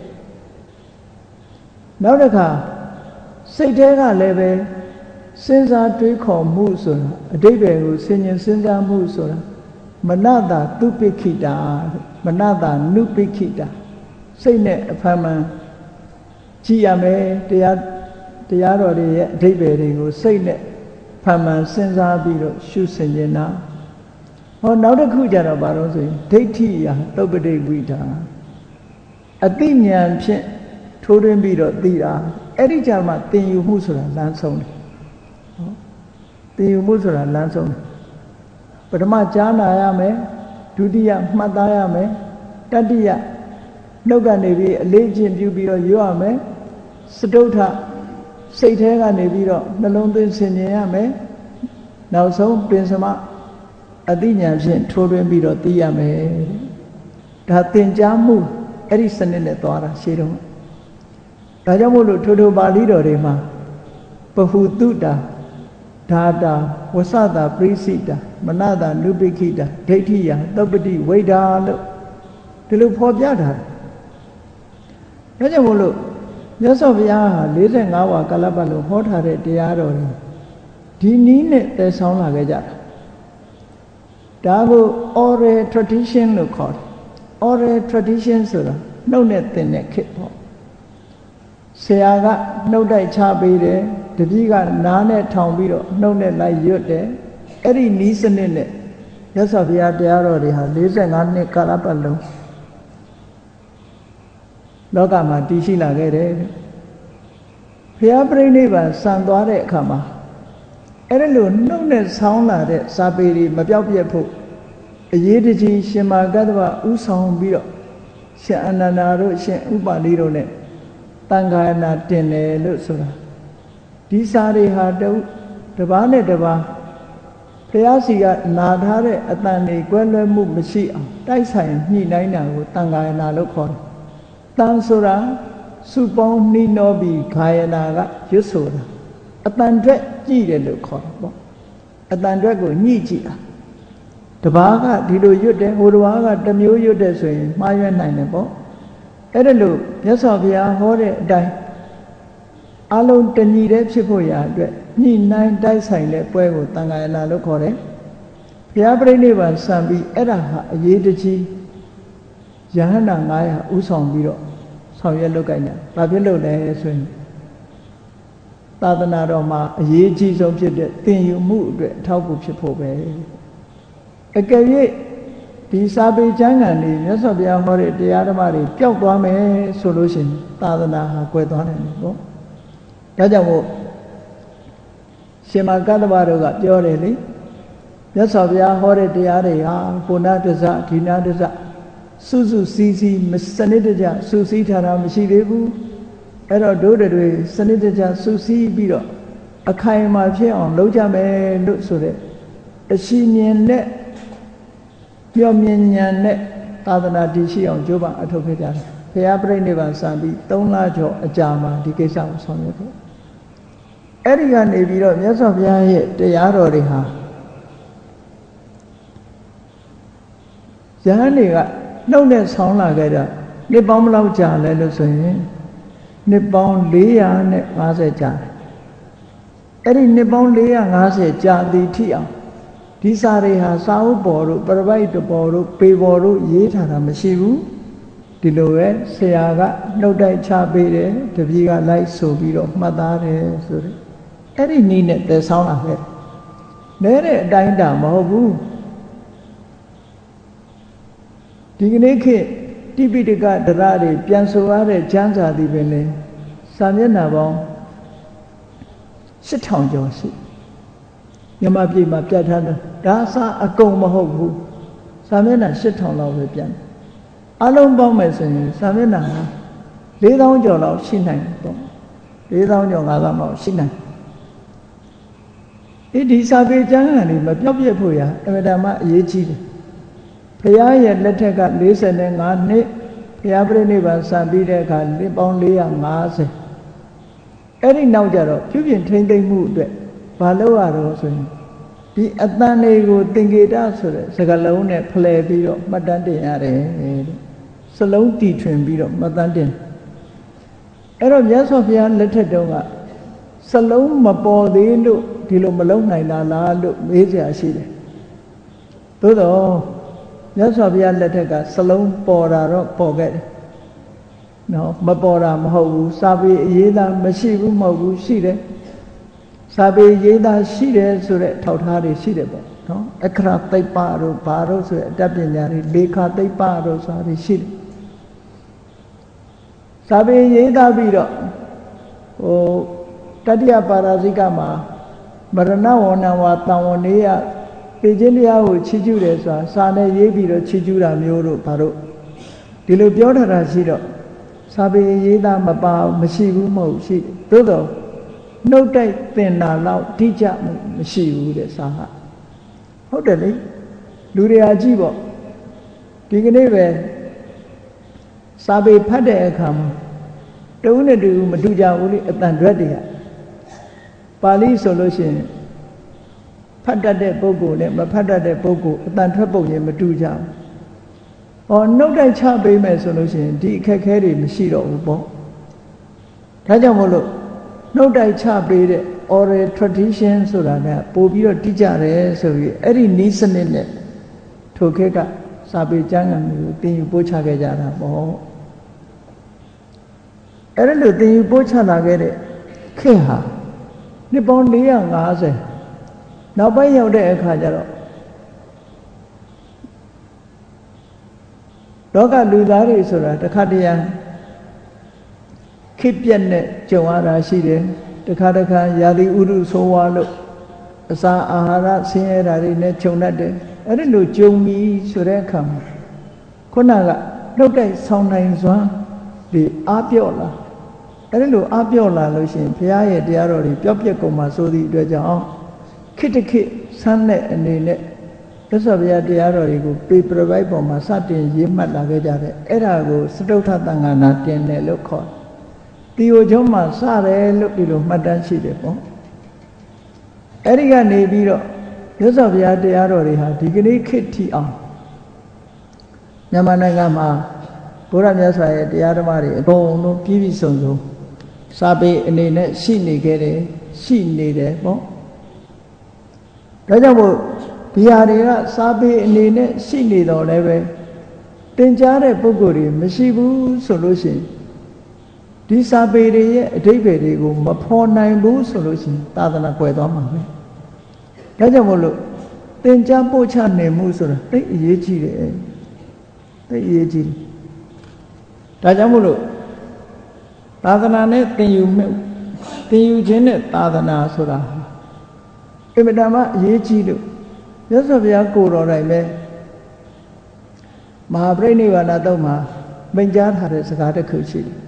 နောက်တစ်ခါစိတ်ထဲကလည်းပဲစဉ်းစားတွေးခေါ်မှုဆိုတာအတိပ္ပယ်ကိုဆင်ញင်စဉ်းစားမှုဆိုတာမနတာသူပိခိတာမနတာနုပိခိတာစိတ်နဲ့အဖန်မှန်ကြည့်ရမယ်တရားတရားတော်တွေရဲ့အတိပ္ပယ်တွေကိုစိတ်နဲ့ဖန်မှန်စဉ်းစားပြီးတော့ရှုဆင်ခြင်းနာဟောနောက်တစ်ခုကြတော့ဘာလို့ဆိုရင်ဒိဋ္ဌိယသုပ္ပတိဝိဓာအသိဉာဏ်ဖြင့်ထိုးထွင်းပြီးတော့သိတာအဲ့ဒီကြမှာသင်ယူမှုဆိုတာလမ်းဆုံးတယ်ဟောသင်ယူမှုဆိုတာလမ်းဆုံးတယ်ပထမကြားနာရမယ်ဒုတိယမှတ်သားရမယ်တတိယနှုတ်ကနေပြီးအလေးကျင့်ပြုပြီးတော့ရွတ်ရမယ်စတုထစိတ်ထဲကနေပြီးတော့နှလုံးသွင်းဆင်ခြင်ရမယ်နောက်ဆုံးပင်စမအသိဉာဏ်ဖြင့်ထိုးထွင်းပြီးတော့သိရမယ်ဒါသင်ကြားမှုအဲ့ဒီစနစ်နဲ့သွားတာရှေးတုန်းဒါကြောင့်မို့လို့ထိုးထိုးပါဠိတော်တွေမှာပဟုတုတာဓာတာဝဆတာပရိစိတာမနတာနုပိခိတာဒိဋ္ဌိယသုပ္ပတိဝိဓာလို့ဒီလိုဖော်ပြထားတယ်ဒါကြောင့်မို့လို့မြတ်စွာဘုရားဟာ၄၅ဝါကာလပတ်လုံးဟောထားတဲ့တရားတော်တွေဒီနည်းနဲ့တည်ဆောင်လာခဲ့ကြတာဒါကို oral tradition လို့ခေါ်တယ် oral tradition ဆိုတာနှုတ်နဲ့သင်တဲ့ခေတ်ပေါ့ဆရာကနှုတ်တိုက်ချပေးတယ်တပည့်ကနားနဲ့ထောင်ပြီးတော့နှုတ်နဲ့လိုက်ရွတ်တယ်အဲ့ဒီနီးစနစ်နဲ့မြတ်စွာဘုရားတရားတော်တွေဟာ၄၅နှစ်ကာလပတ်လုံးလောကမှာတည်ရှိလာခဲ့တယ်ဘုရားပြိဋိဘံစံသွားတဲ့အခါမှာအဲ့ဒါလို့နှုတ်နဲ့ဆောင်းလာတဲ့စာပေတွေမပြောက်ပြက်ဖို့အရေးတကြီးရှင်မာကတ္တဗဥဆောင်ပြီးတော့ရှင်အနန္ဒာတို့ရှင်ဥပါလိတို့နဲ့တန်ခါနာတင်တယ်လို့ဆိုတာဒီစာတွေဟာတပားနဲ့တပားဘုရားစီကနာထားတဲ့အတန်တွေကွဲလွဲမှုမရှိအောင်တိုက်ဆိုင်ညှိနှိုင်းတာကိုတန်ခါယနာလို့ခေါ်တယ်။တန်ဆိုတာစုပေါင်းနှီးနှောပြီးခါယနာကရွတ်ဆိုတာအတန်အတွက်ကြည့်တယ်လို့ခေါ်တယ်ပေါ့။အတန်အတွက်ကိုညှိကြည့်တာတပားကဒီလိုရွတ်တယ်ဟိုတပားကတစ်မျိုးရွတ်တယ်ဆိုရင်မှားရွက်နိုင်တယ်ပေါ့။အဲ့ဒါလို့မြတ်စွာဘုရားဟောတဲ့အတိုင်းအလုံးတညီတဲ့ဖြစ်ဖို့ရာအတွက်ညှိနှိုင်းတိုက်ဆိုင်တဲ့ပွဲကိုတန်ခါယနာလို့ခေါ်တယ်။ဘုရားပြိဋိဘံစံပြီးအဲ့ဒါဟာအရေးတကြီးယဟန္တာငါးရာဥဆောင်ပြီးတော့ဆောင်ရွက်လုပ်ကြတယ်။ဘာဖြစ်လို့လဲဆိုရင်သာသနာတော်မှာအရေးကြီးဆုံးဖြစ်တဲ့သင်ယူမှုအတွက်အထောက်အကူဖြစ်ဖို့ပဲ။အကယ်၍ဒီစာပေကျမ်းဂန်တွေမြတ်စွာဘုရားဟောတဲ့တရားဓမ္မတွေပျောက်သွားမယ်ဆိုလို့ရှိရင်သာသနာဟာကွယ်သွားနိုင်တယ်ပေါ့။ဒါကြောင့်မို့ရှင်မကတ္တဗတို့ကပြောတယ်လေမြတ်စွာဘုရားဟောတဲ့တရားတွေဟာဘုနာတစ္ဆဒီနာတစ္ဆစုစုစည်းစည်းစနစ်တကျစုစည်းထားတာမရှိသေးဘူးအဲ့တော့တို့တွေစနစ်တကျစုစည်းပြီးတော့အခိုင်အမာဖြစ်အောင်လုပ်ကြမယ်လို့ဆိုတဲ့အရှိမြင်နဲ့ပြောမြင်ဉာဏ်နဲ့သာသနာတည်ရှိအောင်ကြိုးပမ်းအထောက်ခဲ့ကြတယ်ဘုရားပြိဋိဘံစံပြီးသုံးလကျော်အကြာမှာဒီကိစ္စကိုဆောင်ရွက်ခဲ့အဲ့ဒီကနေပြီးတော့မြတ်စွာဘုရားရဲ့တရားတော်တွေဟာယဟန်တွေကနှုတ်နဲ့ဆောင်းလာခဲ့တာနှစ်ပေါင်းဘယ်လောက်ကြာလဲလို့ဆိုရင်နှစ်ပေါင်းလေးရာ၅၀ကြာတယ်အဲ့ဒီနှစ်ပေါင်းလေးရာ၅၀ကြာသည်ထိအောင်ဒီစာတွေဟာစာအုပ်ပေါ်တို့ပရပိုက်ပေါ်တို့ပေပေါ်တို့ရေးထားတာမရှိဘူးဒီလိုပဲဆရာကနှုတ်တိုက်ချပေးတယ်တပည့်ကလိုက်ဆိုပြီးတော့မှတ်သားတယ်ဆိုတဲ့အဲ့ဒီနည်းနဲ့သယ်ဆောင်လာခဲ့နဲတဲ့အတိုင်းတာမဟုတ်ဘူးဒီကနေ့ခေတ်တိပိဋကဒရတွေပြန်ဆိုရတဲ့ကျမ်းစာသည်ပင်လေစာမျက်နှာပေါင်းရှစ်ထောင်ကျော်ရှိမြန်မာပြည်မှာပြတ်ထားတယ်ဒါစာအကုန်မဟုတ်ဘူးစာမျက်နှာရှစ်ထောင်လောက်ပဲပြန်အလုံးပေါင်းမယ်ဆိုရင်စာမျက်နှာလေးသောင်းကျော်လောက်ရှိနိုင်တယ်ပေါ့လေးသောင်းကျော်ငါးသောင်းလောက်ရှိနိုင်တယ်ဒီစာပေကျမ်းဂန်တွေမပြောက်ပြက်ဖို့ရအမှန်တမ်းအရေးကြီးတယ်ဘုရားရဲ့လက်ထက်က၄၅နှစ်ဘုရားပြိဋိဘံစံပြီးတဲ့အခါနှစ်ပေါင်း၄၅၀အဲ့ဒီနောက်ကြတော့ပြုပြင်ထိမ့်သိမ့်မှုအတွက်ဘာလို့ရတော့ဆိုရင်ဒီအတန်တွေကိုသင်္ကေတဆိုတဲ့စကားလုံးနဲ့ဖလှယ်ပြီးတော့မှတ်တမ်းတင်ရတယ်တဲ့စလုံးတီထွင်ပြီးတော့မှတ်တမ်းတင်အဲ့တော့မြတ်စွာဘုရားလက်ထက်တုန်းကစလုံးမပေါ်သေးလို့ဒီလိုမလုံနိုင်တာလားလို့မေးစရာရှိတယ်သို့တော့မြတ်စွာဘုရားလက်ထက်ကစလုံးပေါ်တာတော့ပေါ်ခဲ့တယ်နော်မပေါ်တာမဟုတ်ဘူးစာပေအရေးသားမရှိဘူးမဟုတ်ဘူးရှိတယ်စာပေရေးသားရှိတယ်ဆိုတဲ့ထောက်ထားတွေရှိတယ်ပေါ့နော်အခရသိပ္ပတို့ဘာတို့ဆိုတဲ့အတတ်ပညာတွေလေခသိပ္ပတို့ဆိုတာတွေရှိတယ်စာပေရေးသားပြီးတော့ဟိုတတိယပါရဇိကမှာမရဏဝဏဝါတံဝနေယပေခြင်းတရားကိုချီးကျူးတယ်ဆိုတာစာနဲ့ရေးပြီးတော့ချီးကျူးတာမျိုးတို့ဘာတို့ဒီလိုပြောထားတာရှိတော့စာပေရေးသားမပါမရှိဘူးမဟုတ်ရှိတယ်သို့တော့နှုတ်တိုက်သင်တာလောက်တိကျမှုမရှိဘူးတဲ့စာကဟုတ်တယ်လေလူတွေအကြည့်ပေါ့ဒီကနေ့ပဲစာပေဖတ်တဲ့အခါမှာတဦးနဲ့တူမတူကြဘူးလေအတန်တွက်တွေကပါဠိဆိုလို့ရှိရင်ဖတ်တတ်တဲ့ပုဂ္ဂိုလ်နဲ့မဖတ်တတ်တဲ့ပုဂ္ဂိုလ်အတန်ထွက်ပုံရင်မတူကြဘူး။ဟောနှုတ်တိုက်ချပေးမယ်ဆိုလို့ရှိရင်ဒီအခက်ခဲတွေမရှိတော့ဘူးပေါ့။ဒါကြောင့်မို့လို့နှုတ်တိုက်ချပေးတဲ့ oral tradition ဆိုတာကပို့ပြီးတော့တိကျတယ်ဆိုပြီးအဲ့ဒီနီးစနစ်နဲ့ထိုခေတ်ကစာပေကျမ်းဂန်မျိုးသင်ယူပို့ချခဲ့ကြတာပေါ့။အဲ့ဒါလို့သင်ယူပို့ချလာခဲ့တဲ့ခေတ်ဟာနှစ်ပေါင်း၄၅၀နောက်ပိုင်းရောက်တဲ့အခါကျတော့လောကလူသားတွေဆိုတာတစ်ခါတည်းရန်ခေတ်ပြက်နဲ့ကြုံရတာရှိတယ်တစ်ခါတစ်ခါရာသီဥတုဆိုးဝါးလို့အစာအာဟာရဆင်းရဲတာတွေနဲ့ခြုံတတ်တယ်အဲ့ဒီလိုကြုံပြီးဆိုတဲ့အခါမှာခုနကနှုတ်တိုက်ဆောင်နိုင်စွမ်းဒီအားပြော့လာအဲ့ဒီလိုအပြော့လာလို့ရှိရင်ဘုရားရဲ့တရားတော်တွေပျောက်ပြက်ကုန်မှာဆိုသည့်အတွက်ကြောင့်ခိတ္တခိဆန်းတဲ့အနေနဲ့မြတ်စွာဘုရားတရားတော်တွေကိုပေပရပိုက်ပေါ်မှာစတင်ရေးမှတ်လာခဲ့ကြတဲ့အဲ့ဒါကိုစတုထသံဃာနာတင်တယ်လို့ခေါ်တယ်။တီယိုကျုံးမှာစတယ်လို့ဒီလိုမှတ်တမ်းရှိတယ်ပေါ့။အဲ့ဒီကနေပြီးတော့မြတ်စွာဘုရားတရားတော်တွေဟာဒီကနေ့ခေတ်ထိအောင်မြန်မာနိုင်ငံမှာဘုရားမြတ်စွာရဲ့တရားဓမ္မတွေအကုန်လုံးပြည့်ပြည့်စုံစုံစာပေအနေနဲ့ရှိနေခဲ့တယ်ရှိနေတယ်ပေါ့ဒါကြောင့်မို့ဒီဟာတွေကစာပေအနေနဲ့ရှိနေတော့လည်းပဲသင်ကြားတဲ့ပုဂ္ဂိုလ်တွေမရှိဘူးဆိုလို့ရှိရင်ဒီစာပေတွေရဲ့အဓိပ္ပာယ်တွေကိုမဖော်နိုင်ဘူးဆိုလို့ရှိရင်သာသနာကွယ်သွားမှာပဲဒါကြောင့်မို့လို့သင်ကြားပို့ချနိုင်မှုဆိုတာသိအရေးကြီးတယ်သိအရေးကြီးတယ်ဒါကြောင့်မို့လို့သာသနာနဲ့သင်ယူမှုသင်ယူခြင်းနဲ့သာသနာဆိုတာအမြဲတမ်းအရေးကြီးလို့မြတ်စွာဘုရားကိုယ်တော်တိုင်ပဲမဟာပရိနိဗ္ဗာန်တော့မှာမိန့်ကြားထားတဲ့စကားတစ်ခုရှိတယ်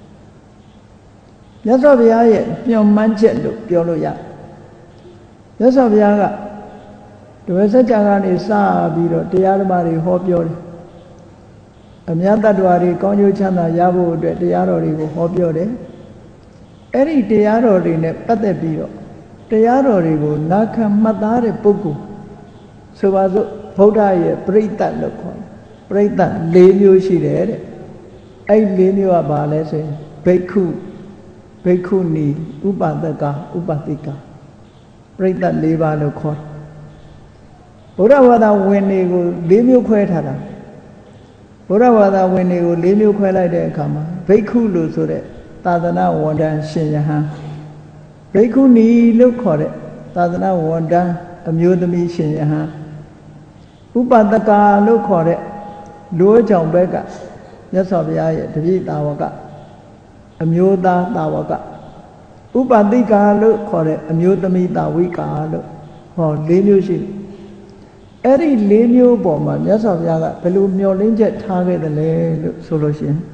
မြတ်စွာဘုရားရဲ့ညွှန်မှန်းချက်လို့ပြောလို့ရတယ်မြတ်စွာဘုရားကတပည့်စကြာကနေစပြီးတော့တရားဓမ္မတွေဟောပြောတယ်အမြတ်တ attva တွေကောင်းကျိုးချမ်းသာရဖို့အတွက်တရားတော်တွေကိုဟောပြောတယ်အဲ့ဒီတရားတော်တွေနဲ့ပတ်သက်ပြီးတော့တရားတော်တွေကိုနာခံမှတ်သားတဲ့ပုဂ္ဂိုလ်ဆိုပါစို့ဗုဒ္ဓရဲ့ပရိသတ်လို့ခေါ်တယ်ပရိသတ်၄မျိုးရှိတယ်တဲ့အဲ့၄မျိုးကဘာလဲဆိုရင်ဘိက္ခုဘိက္ခုနီဥပဒကဥပတိကပရိသတ်၄ပါးလို့ခေါ်တယ်ဘုရားဘာသာဝင်တွေကို၄မျိုးခွဲထားတာဘုရားဘာသာဝင်တွေကို၄မျိုးခွဲလိုက်တဲ့အခါမှာဘိက္ခုလို့ဆိုတဲ့သာသနာဝန်ထမ်းရှင်ယဟန်ဘိက္ခုနီလို့ခေါ်တဲ့သာသနာဝန်ထမ်းအမျိုးသမီးရှင်ယဟန်ဥပဒကလို့ခေါ်တဲ့လူအကြောင်းဘက်ကမြတ်စွာဘုရားရဲ့တပည့်တာဝကအမျိုးသားတာဝကဥပတိကလို့ခေါ်တဲ့အမျိုးသမီးတာဝိကာလို့ဟော၄မျိုးရှိတယ်အဲ့ဒီ၄မျိုးပေါ်မှာမြတ်စွာဘုရားကဘယ်လိုမျှော်လင့်ချက်ထားခဲ့တယ်လဲလို့ဆိုလို့ရှိရင်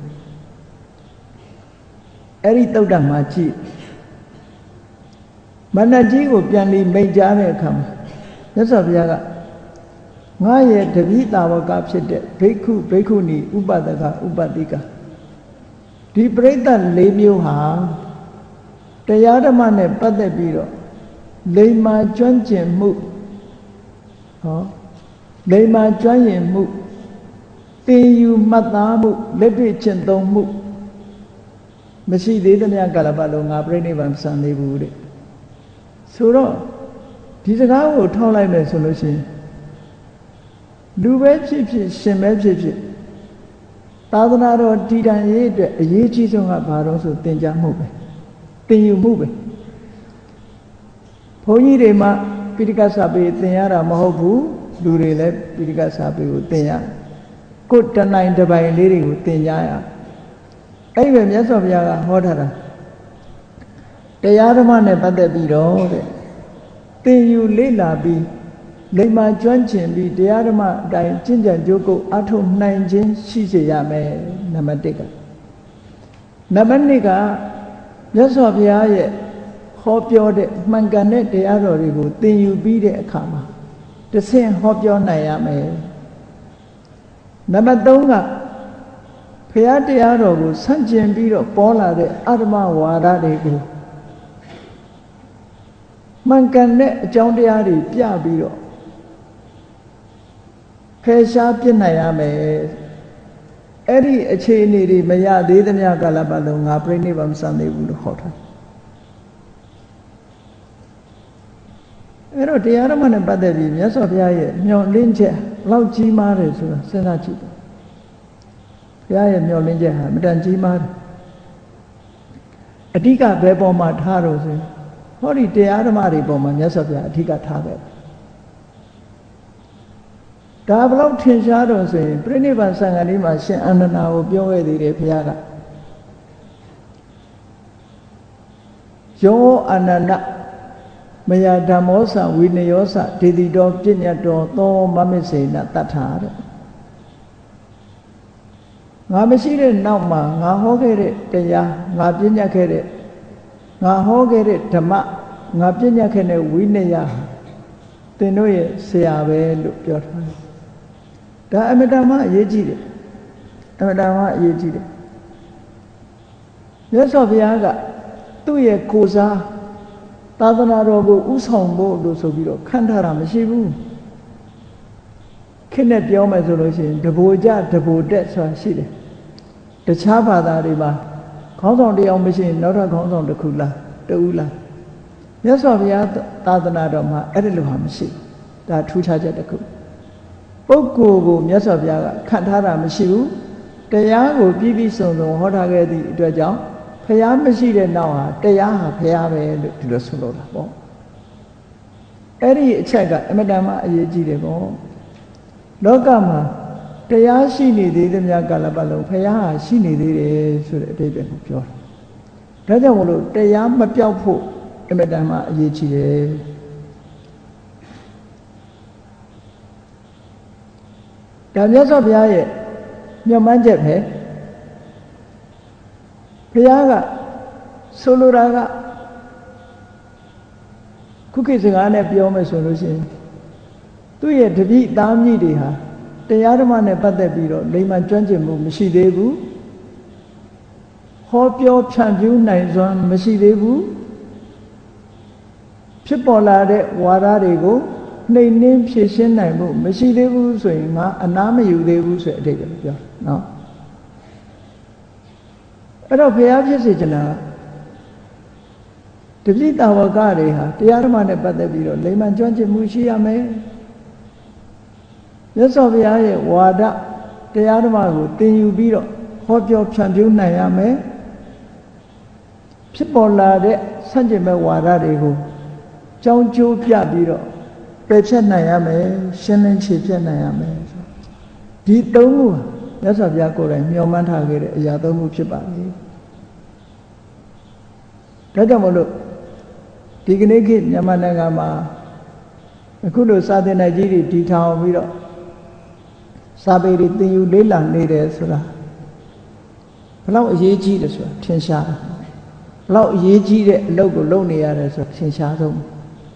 အဲ့ဒီတုတ်တံမှာကြည့်မဏ္ဍကြီးကိုပြန်ပြီးမိန့်ကြားတဲ့အခါမှာမြတ်စွာဘုရားကငါရဲ့တပည့်တာဝကဖြစ်တဲ့ဘိက္ခုဘိက္ခုနီဥပဒကဥပတိကဒီပရိသတ်၄မျိုးဟာတရားဓမ္မနဲ့ပတ်သက်ပြီးတော့လိမ္မာကျွမ်းကျင်မှုဟောလိမ္မာကျွမ်းကျင်မှုသင်ယူမှတ်သားမှုလက်တွေ့ကျင့်သုံးမှုမရှိသေးတဲ့ကာလပတ်လုံးငါပြိဋိဘံမဆံသေးဘူးတဲ့ဆိုတော့ဒီစကားကိုထောက်လိုက်မယ်ဆိုလို့ရှိရင်လူပဲဖြစ်ဖြစ်ရှင်ပဲဖြစ်ဖြစ်သာသနာတော်တည်တံ့ရေးအတွက်အရေးကြီးဆုံးကဘာလို့ဆိုသင်ကြားမှုပဲသင်ယူမှုပဲဘုန်းကြီးတွေမှာပိဋကစာပေသင်ရတာမဟုတ်ဘူးလူတွေလည်းပိဋကစာပေကိုသင်ရကိုယ်တနိုင်တပိုင်လေးတွေကိုသင်ကြရအဲ့ဒီပဲမြတ်စွာဘုရားကဟောထားတာတရားဓမ္မနဲ့ပတ်သက်ပြီးတော့တဲ့သင်ယူလေ့လာပြီးလိမ္မာကျွမ်းကျင်ပြီးတရားဓမ္မအတိုင်းကျင့်ကြံကြိုးကုပ်အထောက်နိုင်ခြင်းရှိစေရမယ်နံပါတ်၁ကနံပါတ်၂ကမြတ်စွာဘုရားရဲ့ဟောပြောတဲ့မှန်ကန်တဲ့တရားတော်တွေကိုသင်ယူပြီးတဲ့အခါမှာတဆင့်ဟောပြောနိုင်ရမယ်နံပါတ်၃ကဘုရားတရားတော်ကိုဆန့်ကျင်ပြီးတော့ပေါ်လာတဲ့အဓမ္မဝါဒတွေကိုမှန်ကန်တဲ့အကြောင်းတရားတွေပြပြီးတော့ဖယ်ရှားပြစ်နိုင်ရမယ်အဲ့ဒီအခြေအနေတွေမရသေးသမျှကာလပတ်လုံးငါပြိဋိဘံမဆံသေးဘူးလို့ဟောထားအဲ့တော့တရားဓမ္မနဲ့ပတ်သက်ပြီးမြတ်စွာဘုရားရဲ့မျှော်လင့်ချက်ဘလောက်ကြီးမားတယ်ဆိုတာစဉ်းစားကြည့်တယ်ဘုရားရဲ့မျှော်လင့်ချက်ဟာအမြဲတမ်းကြီးမားတယ်အဓိကဘယ်ပေါ်မှာထားတော့ဆိုဟောဒီတရားဓမ္မတွေပေါ်မှာမြတ်စွာဘုရားအဓိကထားခဲ့ဒါဘလောက်ထင်ရှားတော့ဆိုရင်ပြိဋိဘံစံဃာလေးမှာရှင်အနန္ဒာကိုပြောခဲ့သေးတယ်ဘုရားကယောအနန္ဒမယဓမ္မောသဝိနယောသဒေတိတော်ပညာတော်သောမမစ္စေနတ္ထာတဲ့ငါမရှိတဲ့နောက်မှာငါဟောခဲ့တဲ့တရားငါပြညတ်ခဲ့တဲ့ငါဟောခဲ့တဲ့ဓမ္မငါပြညတ်ခဲ့တဲ့ဝိနည်းသင်တို့ရဲ့ဆရာပဲလို့ပြောထားတယ်ဒါအမတမအရေးကြီးတယ်အမတမအရေးကြီးတယ်မြတ်စွာဘုရားကသူ့ရဲ့ကိုယ်စားသာသနာတော်ကိုဥဆောင်ဖို့လို့ဆိုပြီးတော့ခန့်ထားတာမရှိဘူးခေတ်နဲ့ပြောမယ်ဆိုလို့ရှိရင်တဘိုကြတဘိုတက်ဆိုတာရှိတယ်တခြားဘာသာတွေမှာခေါင်းဆောင်တရားမရှိရင်နောက်ထပ်ခေါင်းဆောင်တစ်ခုလားတူလားမြတ်စွာဘုရားသာသနာတော်မှာအဲ့ဒီလိုဟာမရှိဘူးဒါထူးခြားချက်တစ်ခုပုဂ္ဂိုလ်ကိုမြတ်စွာဘုရားကခန့်ထားတာမရှိဘူးတရားကိုပြည့်ပြည့်စုံစုံဟောထားခဲ့သည့်အတွက်ကြောင့်ဘုရားမရှိတဲ့နောက်ဟာတရားဟာဘုရားပဲလို့ဒီလိုဆိုလို့တာပေါ့အဲ့ဒီအချက်ကအမတန်မှအရေးကြီးတယ်ပေါ့လောကမှာတရားရှိနေသေးသမျှကာလပတ်လုံးဘုရားဟာရှိနေသေးတယ်ဆိုတဲ့အဓိပ္ပာယ်ကိုပြောတာဒါကြောင့်မလို့တရားမပြောက်ဖို့အမတန်မှအရေးကြီးတယ်ဒါမြတ်စွာဘုရားရဲ့ညွှန်မှန်းချက်ပဲဘုရားကဆိုလိုတာကခုခေတ်စကားနဲ့ပြောမယ်ဆိုလို့ရှိရင်သူ့ရဲ့တပည့်သားမြစ်တွေဟာတရားဓမ္မနဲ့ပတ်သက်ပြီးတော့လိမ္မာကျွမ်းကျင်မှုမရှိသေးဘူးဟောပြောဖြန့်ဖြူးနိုင်စွမ်းမရှိသေးဘူးဖြစ်ပေါ်လာတဲ့ဝါဒတွေကိုနှိမ်နှင်းဖြည့်ရှင်းနိုင်မှုမရှိသေးဘူးဆိုရင်ငါအနာမယူသေးဘူးဆိုတဲ့အဓိပ္ပာယ်ပြောနော်အဲ့တော့ဘုရားဖြစ်စေချင်တာတပည့်တော်ကတွေဟာတရားဓမ္မနဲ့ပတ်သက်ပြီးတော့လိမ္မာကျွမ်းကျင်မှုရှိရမယ်မြတ်စွာဘုရားရဲ့ဝါဒတရားဓမ္မကိုသင်ယူပြီးတော့ဟောပြောဖြန့်ဖြူးနိုင်ရမယ်ဖြစ်ပေါ်လာတဲ့ဆန့်ကျင်ဘက်ဝါဒတွေကိုကြောင်းကျိုးပြပြီးတော့ပယ်ဖြတ်နိုင်ရမယ်ရှင်းလင်းခြေဖြတ်နိုင်ရမယ်ဒီသုံးခုမြတ်စွာဘုရားကိုယ်တိုင်မျှော်မှန်းထားခဲ့တဲ့အရာသုံးခုဖြစ်ပါလေဒါကြောင့်မလို့ဒီကနေ့ခေတ်မြန်မာနိုင်ငံမှာအခုလိုစာသင်တိုက်ကြီးတွေတည်ထောင်ပြီးတော့စာပေတွေသင်ယူလေ့လာနေတယ်ဆိုတာဘလောက်အရေးကြီးတယ်ဆိုတာထင်ရှားတယ်ဘလောက်အရေးကြီးတဲ့အလုပ်ကိုလုပ်နေရတယ်ဆိုတာထင်ရှားဆုံး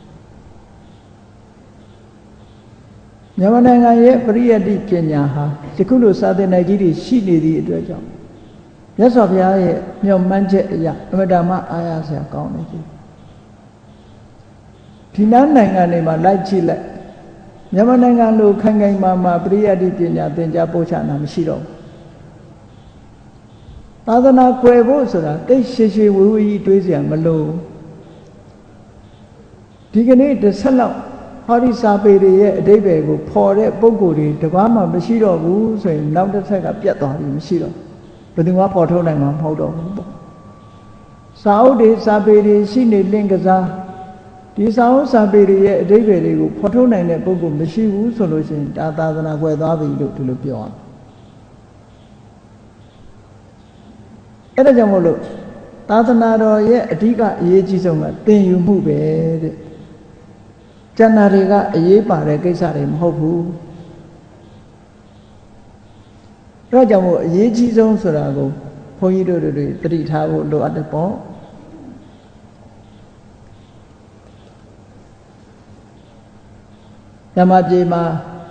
မြန်မာနိုင်ငံရဲ့ပရိယတ္တိပညာဟာဒီခုလိုစာသင်တိုက်ကြီးတွေရှိနေသည့်အတွက်ကြောင့်မြတ်စွာဘုရားရဲ့မျှော်မှန်းချက်အရာအမတ္တမအားရစရာကောင်းနေပြီဒီနိုင်ငံတွေမှာလိုက်ကြည့်လိုက်မြန်မာနိုင်ငံလိုခိုင်ခိုင်မာမာပရိယတ္တိပညာသင်ကြားပို့ချတာမရှိတော့ဘူးသာသနာကွယ်ဖို့ဆိုတာတိတ်ရှည်ရှည်ဝေးဝေးကြီးတွေးစရာမလိုဒီကနေ့တစ်ဆက်လောက်ဟောဒီစာပေတွေရဲ့အဓိပ္ပာယ်ကိုဖော်တဲ့ပုံကိုယ်တွေတကွာမှမရှိတော့ဘူးဆိုရင်နောက်တစ်ဆက်ကပြတ်သွားပြီမရှိတော့ဘယ်သူမှဖော်ထုတ်နိုင်မှာမဟုတ်တော့ဘူးပေါ့စာအုပ်တွေစာပေတွေရှိနေလင့်ကစားဒီစာအုပ်စာပေတွေရဲ့အဓိပ္ပာယ်တွေကိုဖော်ထုတ်နိုင်တဲ့ပုံကိုမရှိဘူးဆိုလို့ရှိရင်ဒါသာသနာကွယ်သွားပြီလို့ဒီလိုပြောရမယ်အဲ့ဒါကြောင့်မို့လို့သာသနာတော်ရဲ့အဓိကအရေးကြီးဆုံးကသင်ယူမှုပဲတဲ့ကျန်တာတွေကအရေးပါတဲ့ကိစ္စတွေမဟုတ်ဘူးဒါကြောင့်မို့အရေးကြီးဆုံးဆိုတာကိုဘုန်းကြီးတို့တွေသတိထားဖို့လိုအပ်တယ်ပေါ့ဓမ္မပြေမှာ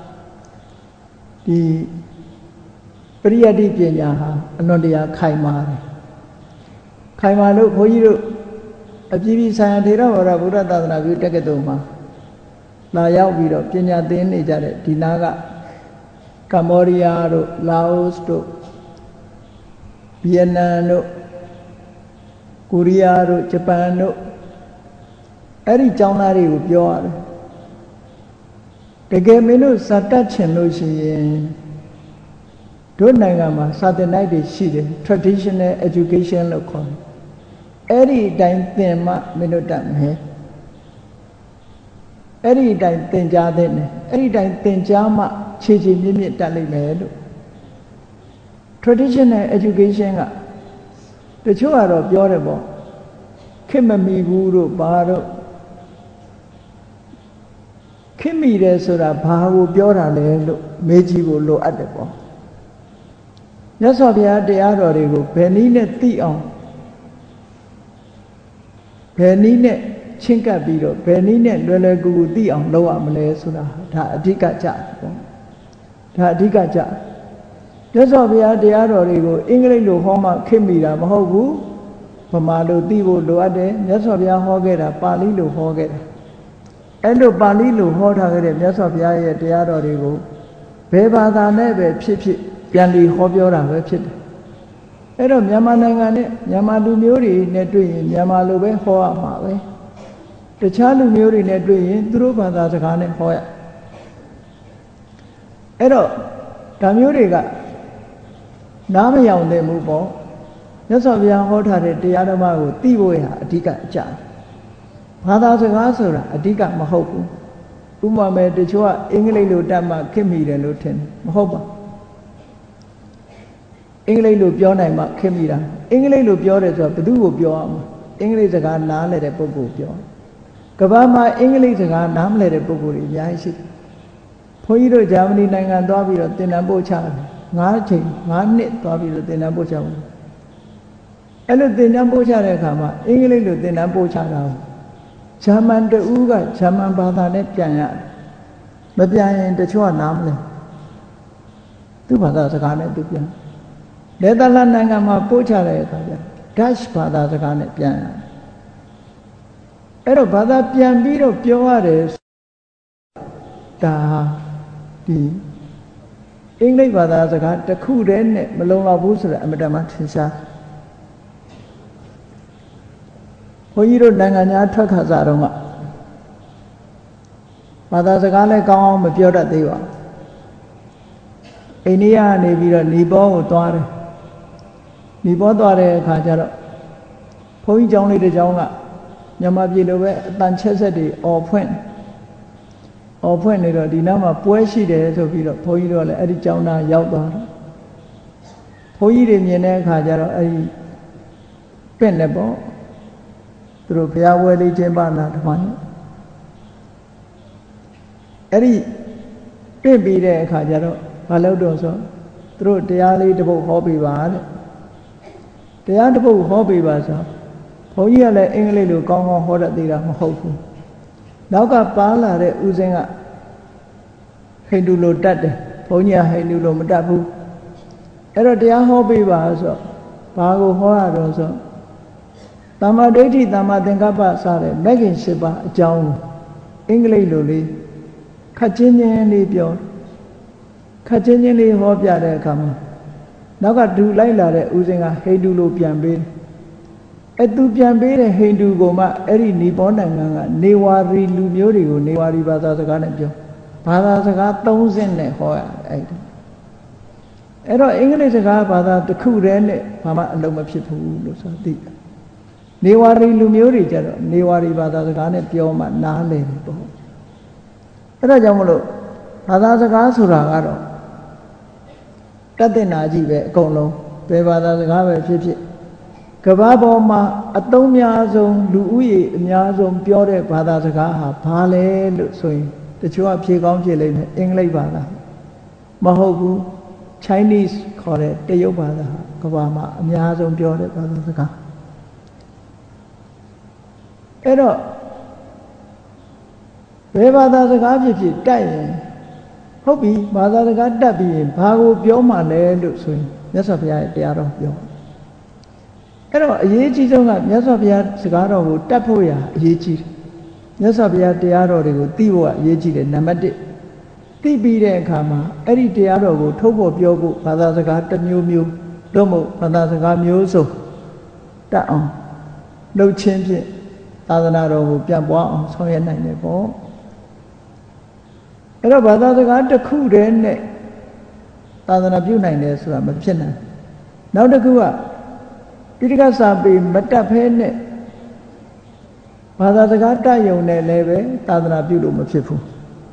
ဒီပရိယတ္တိပညာဟာအလွန်တရာခိုင်မာတယ်ခိုင်မာလို့ဘုန်းကြီးတို့အပြည်ပြည်ဆိုင်ရာထေရဝါဒဗုဒ္ဓသာသနာပြုတက္ကသိုလ်မှာလာရောက်ပြီးတော့ပညာသင်နေကြတဲ့ဒီနာကကမ္ဘောဒီးယားတို့လာအိုတို့ဗီယက်နမ်တို့ကိုရီးယားတို့ဂျပန်တို့အဲ့ဒီကျောင်းသားတွေကိုပြောရတယ်တကယ်မင်းတို့စာတတ်ချင်လို့ရှိရင်တို့နိုင်ငံမှာစာသင်တိုက်တွေရှိတယ် traditional education လို့ခေါ်တယ်အဲ့ဒီအတိုင်းသင်မှမင်းတို့တတ်မယ်အဲ့ဒီအတိုင်းသင်ကြားတဲ့နဲ့အဲ့ဒီအတိုင်းသင်ကြားမှခြေခြေမြင့်မြင့်တတ်လိမ့်မယ်လို့ traditional education ကတချို့ကတော့ပြောတယ်ပေါ့ခင်မမီဘူးတို့ဘာတို့ခင်မိတယ်ဆိုတာဘာကိုပြောတာလဲလို့မေးကြည့်ဖို့လိုအပ်တယ်ပေါ့မြတ်စွာဘုရားတရားတော်တွေကိုဘယ်နည်းနဲ့သိအောင်ဘယ်နည်းနဲ့ချင်းကပ်ပြီးတော့ဘယ်နည်းနဲ့လွယ်လွယ်ကူကူသိအောင်လုပ်ရမလဲဆိုတာဒါအဓိကကြတယ်ပေါ့ဒါအဓိကကြမြတ်စွာဘုရားတရားတော်တွေကိုအင်္ဂလိပ်လိုဟောမှခင်မိတာမဟုတ်ဘူးဗမာလိုသိဖို့လိုအပ်တယ်မြတ်စွာဘုရားဟောခဲ့တာပါဠိလိုဟောခဲ့တယ်အဲ့လိုပါဠိလိုဟောထားခဲ့တဲ့မြတ်စွာဘုရားရဲ့တရားတော်တွေကိုဘယ်ဘာသာနဲ့ပဲဖြစ်ဖြစ်ပြန်ပြီးဟောပြောတာပဲဖြစ်တယ်အဲ့တော့မြန်မာနိုင်ငံနဲ့မြန်မာလူမျိုးတွေနဲ့တွေ့ရင်မြန်မာလိုပဲဟောရမှာပဲတခြားလူမျိုးတွေနဲ့တွေ့ရင်သူတို့ဘာသာစကားနဲ့ဟောရအဲ့တော့ဒါမျိုးတွေကနားမယောင်သင့်ဘူးပေါ့မြတ်စွာဘုရားဟောထားတဲ့တရားဓမ္မကိုသိဖို့ရအဓိကအကျဘာသာစကားဆိုတာအဓိကမဟုတ်ဘူးဥပမာမဲ့တချို့ကအင်္ဂလိပ်လိုတတ်မှခင်မိတယ်လို့ထင်တယ်မဟုတ်ပါအင်္ဂလိပ်လိုပြောနိုင်မှခင်မိတာအင်္ဂလိပ်လိုပြောတယ်ဆိုတာဘယ်သူကိုပြောရမှာအင်္ဂလိပ်စကားနားလည်တဲ့ပုဂ္ဂိုလ်ပြောကမ္ဘာမှာအင်္ဂလိပ်စကားနားမလည်တဲ့ပုဂ္ဂိုလ်တွေအများကြီးရှိတယ်ဘုန်းကြီးတို့ဂျာမနီနိုင်ငံသွားပြီးတော့သင်တန်းပို့ချတယ်ငါးချိန်ငါးနှစ်သွားပြီးတော့သင်တန်းပို့ချတယ်အဲ့လိုသင်တန်းပို့ချတဲ့အခါမှာအင်္ဂလိပ်လိုသင်တန်းပို့ချတာဂျာမန်တူကဂျာမန်ဘာသာနဲ့ပြန်ရတယ်မပြန်ရင်တချို့ကနားမလဲသူ့ဘာသာစကားနဲ့သူပြန်နယ်သာလန်နိုင်ငံမှာပို့ချတဲ့အခါကျဒတ်ဘာသာစကားနဲ့ပြန်ရတယ်အဲ့တော့ဘာသာပြန်ပြီးတော့ပြောရတယ်ဒါဒီအင်္ဂလိပ်ဘာသာစကားတစ်ခုတည်းနဲ့မလုံလောက်ဘူးဆိုတော့အမတမထင်ရှားဘုန်းကြီးတို့နိုင်ငံသားထွက်ခါစားတော့ကဘာသာစကားလည်းကောင်းအောင်မပြောတတ်သေးပါဘူးအိန္ဒိယကနေပြီးတော့နီပေါကိုသွားတယ်နီပေါသွားတဲ့အခါကျတော့ဘုန်းကြီးကျောင်းလေးတစ်ကျောင်းကမြန်မာပြည်လိုပဲအတန်ချက်ဆက်တွေអော်ဖွင့်អော်ဖွင့်နေတော့ဒီနားမှာပွဲရှိတယ်ဆိုပြီးတော့ဘုန်းကြီးတို့ကလည်းအဲ့ဒီကျောင်းသားရောက်သွားတယ်ဘုန်းကြီးတွေမြင်တဲ့အခါကျတော့အဲ့ဒီပြင့်တယ်ပေါ့သူတို့ဘုရားဝဲလေးကျင်းပလာတမန်အဲ့ဒီပြင့်ပြီးတဲ့အခါကျတော့မလုပ်တော့ဆိုသူတို့တရားလေးတစ်ပုဒ်ဟောပေးပါတဲ့တရားတစ်ပုဒ်ဟောပေးပါဆိုဘုန်းကြီးကလည်းအင်္ဂလိပ်လိုကောင်းကောင်းဟောတတ်သေးတာမဟုတ်ဘူးနောက်ကပါလာတဲ့ဦးစင်းကဟိန္ဒူလိုတတ်တယ်ဘုန်းကြီးကဟိန္ဒူလိုမတတ်ဘူးအဲ့တော့တရားဟောပေးပါဆိုဘာကိုဟောရတော့ဆိုသမ္မာဒိဋ္ဌိသမ္မာသင်္ကပ္ပစတဲ့မဂ်ခင်၈ပါးအကြောင်းအင်္ဂလိပ်လိုလေးခက်ချင်းချင်းလေးပြောခက်ချင်းချင်းလေးဟောပြတဲ့အခါမှာနောက်ကဒူလိုက်လာတဲ့ဦးစင်းကဟိန္ဒူလိုပြန်ပေးအဲ့သူပြန်ပေးတဲ့ဟိန္ဒူကမှအဲ့ဒီနီပေါနိုင်ငံကနေဝါရီလူမျိုးတွေကိုနေဝါရီဘာသာစကားနဲ့ပြောဘာသာစကားသုံးဆင့်နဲ့ဟောရတယ်အဲ့ဒါအဲ့တော့အင်္ဂလိပ်စကားဘာသာတစ်ခုတည်းနဲ့ဘာမှအလုံးမဖြစ်ဘူးလို့ဆိုသိတယ်နေဝါရီလူမျိုးတွေကြတော့နေဝါရီဘာသာစကားနဲ့ပြောမှနားလည်တယ်ပေါ့အဲ့ဒါကြောင့်မလို့ဘာသာစကားဆိုတာကတော့တတ်တဲ့နာကြီးပဲအကုန်လုံးဘယ်ဘာသာစကားပဲဖြစ်ဖြစ်ကမ္ဘာပေါ်မှာအသုံးများဆုံးလူဦးရေအများဆုံးပြောတဲ့ဘာသာစကားဟာဘာလဲလို့ဆိုရင်တချို့ကဖြေကောင်းဖြေလိမ့်မယ်အင်္ဂလိပ်ဘာသာမဟုတ်ဘူး Chinese ခေါ်တဲ့တရုတ်ဘာသာဟာကမ္ဘာမှာအများဆုံးပြောတဲ့ဘာသာစကားအဲ့တော့ဘယ်ဘာသာစကားဖြစ်ဖြစ်တိုက်ရင်ဟုတ်ပြီဘာသာစကားတတ်ပြီးရင်ဘာကိုပြောမှလဲလို့ဆိုရင်မြတ်စွာဘုရားရဲ့တရားတော်ပြောအဲ့တော့အရေးကြီးဆုံးကမြတ်စွာဘုရားစကားတော်ကိုတတ်ဖို့ရအရေးကြီးတယ်မြတ်စွာဘုရားတရားတော်တွေကိုသိဖို့ကအရေးကြီးတယ်နံပါတ်တစ်သိပြီးတဲ့အခါမှာအဲ့ဒီတရားတော်ကိုထုတ်ဖို့ပြောဖို့ဘာသာစကားတစ်မျိုးမျိုးတို့မို့ဘာသာစကားမျိုးစုံတတ်အောင်လှုပ်ချင်းဖြင့်သာသနာတော်ကိုပြန်ပွားအောင်ဆောင်ရွက်နိုင်တယ်ပေါ့အဲ့တော့ဘာသာစကားတစ်ခုတည်းနဲ့သာသနာပြုနိုင်တယ်ဆိုတာမဖြစ်နိုင်နောက်တစ်ခုကပိဋကစာပေမတတ်ဖဲနဲ့ဘာသာစကားတတ်ယုံနဲ့လည်းပဲသာသနာပြုလို့မဖြစ်ဘူး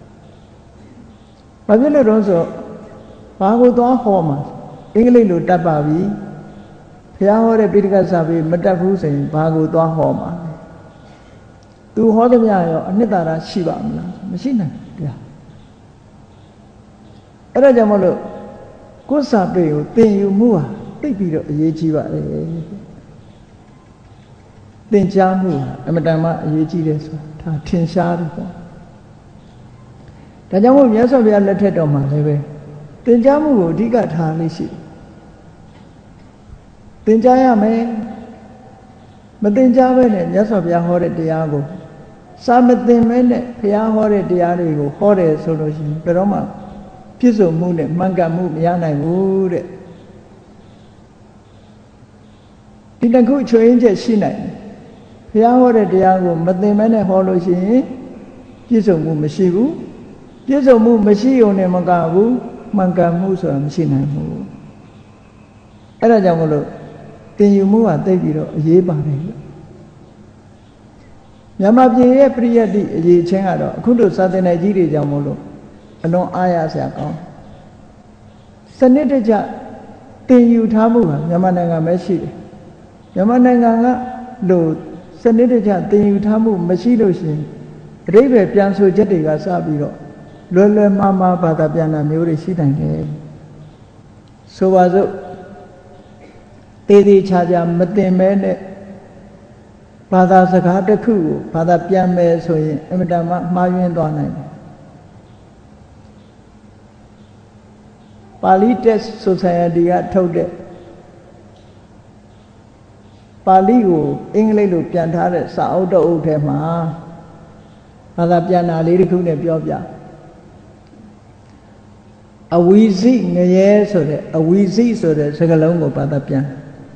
ဘာဖြစ်လို့တော့ဆိုဘာကိုသွားဟောမှာအင်္ဂလိပ်လိုတတ်ပါပြီဘုရားဟောတဲ့ပိဋကစာပေမတတ်ဘူးဆိုရင်ဘာကိုသွားဟောမှာသူဟောသမျှရောအနှစ်သာရရှိပါမလားမရှိနိုင်ဘူးတရားအဲ့ဒါကြောင့်မလို့ကိုယ်စာပေကိုသင်ယူမှုဟာသိပြီးတော့အရေးကြီးပါတယ်သင်ကြားမှုအမတန်မှအရေးကြီးတယ်ဆိုတာဒါထင်ရှားတယ်ပေါ့ဒါကြောင့်မို့မြတ်စွာဘုရားလက်ထက်တော်မှာလည်းပဲသင်ကြားမှုကိုအဓိကထားလေးရှိသင်ကြားရမယ်မသင်ကြားဘဲနဲ့မြတ်စွာဘုရားဟောတဲ့တရားကိုစာမသင်မဲနဲ့ဘုရားဟောတဲ့တရားတွေကိုဟောတယ်ဆိုလို့ရှိရင်ဘယ်တော့မှပြည့်စုံမှုနဲ့မှန်ကန်မှုမရနိုင်ဘူးတဲ့ဒီတစ်ခုချွေရင်းချက်ရှိနိုင်တယ်ဘုရားဟောတဲ့တရားကိုမသင်မဲနဲ့ဟောလို့ရှိရင်ပြည့်စုံမှုမရှိဘူးပြည့်စုံမှုမရှိုံနဲ့မကဘူးမှန်ကန်မှုဆိုတာမရှိနိုင်ဘူးအဲ့ဒါကြောင့်မလို့သင်ယူမှုကသိပြီးတော့အရေးပါတယ်မြန်မာပြည်ရဲ့ပရိယတ်တိအရေးချင်းကတော့အခုတို့စာသင်နယ်ကြီးတွေကြောင့်မို့လို့အလွန်အားရစရာကောင်းစနစ်တကျသင်ယူထားမှုဟာမြန်မာနိုင်ငံမှာရှိတယ်မြန်မာနိုင်ငံကလို့စနစ်တကျသင်ယူထားမှုမရှိလို့ရှိရင်အဓိပ္ပာယ်ပြန်ဆိုချက်တွေကစပြီးတော့လွယ်လွယ်မှားမှားဘာသာပြန်တာမျိုးတွေရှိနိုင်တယ်ဆိုပါစို့တေးသေးချာချာမသင်မဲနဲ့ဘာသာစကားတစ်ခုကိုဘာသာပြန်မယ်ဆိုရင်အမြဲတမ်းမှားယွင်းသွားနိုင်တယ်ပါဠိ Text Society ကထုတ်တဲ့ပါဠိကိုအင်္ဂလိပ်လိုပြန်ထားတဲ့စာအုပ်တစ်အုပ်ထဲမှာဘာသာပြန်တာလေးတစ်ခုနဲ့ပြောပြအဝီစိငရဲဆိုတဲ့အဝီစိဆိုတဲ့စကားလုံးကိုဘာသာပြန်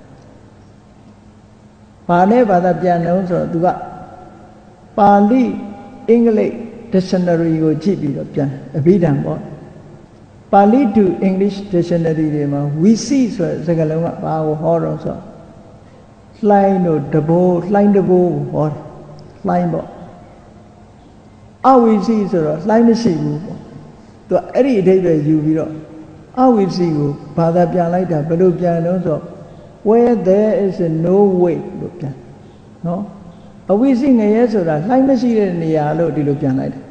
ဘာနဲ့ဘာသာပြန်လို့ဆိုတော့သူကပါဠိအင်္ဂလိပ် dictionary ကိုကြည့်ပြီးတော့ပြန်အဘိဓမ္မာပေါ့ပါဠိ to English dictionary တွေမှာ we see ဆိုတဲ့စကားလုံးကဘာကိုဟောတော့ဆိုလှိုင်းတို့တဘိုးလှိုင်းတဘိုးကိုဟောတယ်လှိုင်းပေါ့အဝီစိဆိုတော့လှိုင်းမရှိဘူးပေါ့သူကအဲ့ဒီအဓိပ္ပာယ်ယူပြီးတော့အဝိဇ္ဇိကိုဘာသာပြန်လိုက်တာဘယ်လိုပြန်လို့ဆို where there is no way လို့ပြန်နော်အဝိဇ္ဇိငရဲဆိုတာလှိုင်းမရှိတဲ့နေရာလို့ဒီလိုပြန်လိုက်တယ်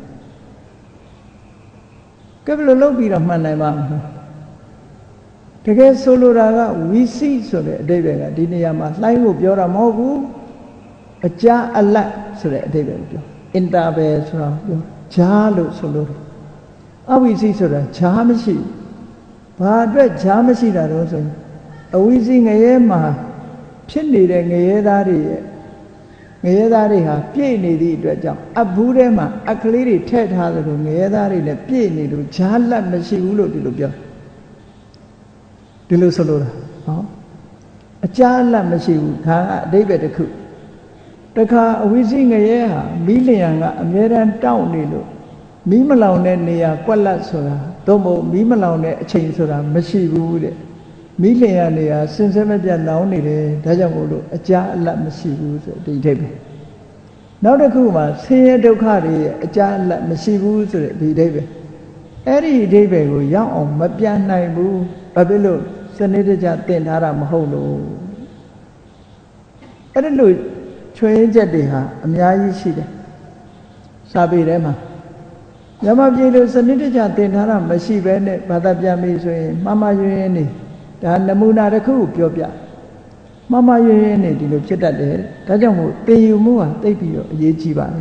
ကဲဘယ်လိုလုပ်ပြီးတော့မှန်နိုင်မှာမလဲတကယ်ဆိုလိုတာကဝိစိဆိုတဲ့အဓိပ္ပာယ်ကဒီနေရာမှာလှိုင်းကိုပြောတာမဟုတ်ဘူးအကြားအလတ်ဆိုတဲ့အဓိပ္ပာယ်ကိုပြော interval ဆိုတာပြောဂျားလို့ဆိုလို့အဝိဇ္ဇိဆိုတာဈာမရှိဘာအတွက်ဈာမရှိတာတော့ဆိုရင်အဝိဇ္ဇိငရဲမှာဖြစ်နေတဲ့ငရဲသားတွေရဲ့ငရဲသားတွေဟာပြည့်နေသည့်အတွက်ကြောင့်အဘူးထဲမှာအခလေးတွေထည့်ထားသလိုငရဲသားတွေလည်းပြည့်နေလို့ဈာလက်မရှိဘူးလို့ဒီလိုပြောဒီလိုဆိုလို့နော်အကြားလက်မရှိဘူးဒါကအဓိပ္ပာယ်တစ်ခုတခါအဝိဇ္ဇိငရဲဟာမီးလျံကအမြဲတမ်းတောင့်နေလို့မီးမလောင်တဲ့နေရာကွက်လက်ဆိုတာသို့မဟုတ်မီးမလောင်တဲ့အချိန်ဆိုတာမရှိဘူးတဲ့မီးလျံနေရာစင်စဲမပြတ်လောင်နေတယ်ဒါကြောင့်မို့လို့အကြားအလတ်မရှိဘူးဆိုဒီအဓိပ္ပာယ်နောက်တစ်ခုမှာဆင်းရဲဒုက္ခတွေရဲ့အကြားအလတ်မရှိဘူးဆိုတဲ့ဒီအဓိပ္ပာယ်အဲ့ဒီအဓိပ္ပာယ်ကိုရောက်အောင်မပြန်နိုင်ဘူးဘာဖြစ်လို့စနစ်တကျသင်ထားတာမဟုတ်လို့အဲ့ဒီလိုချွေးချက်တွေဟာအများကြီးရှိတယ်စာပေထဲမှာမြန်မာပြည်လိုစနစ်တကျသင်ထားတာမရှိဘဲနဲ့ဘာသာပြန်ပြီဆိုရင်မှားမှားယွင်းယွင်းနေဒါနမူနာတစ်ခုကိုပြောပြမှားမှားယွင်းယွင်းနေဒီလိုဖြစ်တတ်တယ်ဒါကြောင့်မို့သင်ယူမှုဟာသိပြီးတော့အရေးကြီးပါတယ်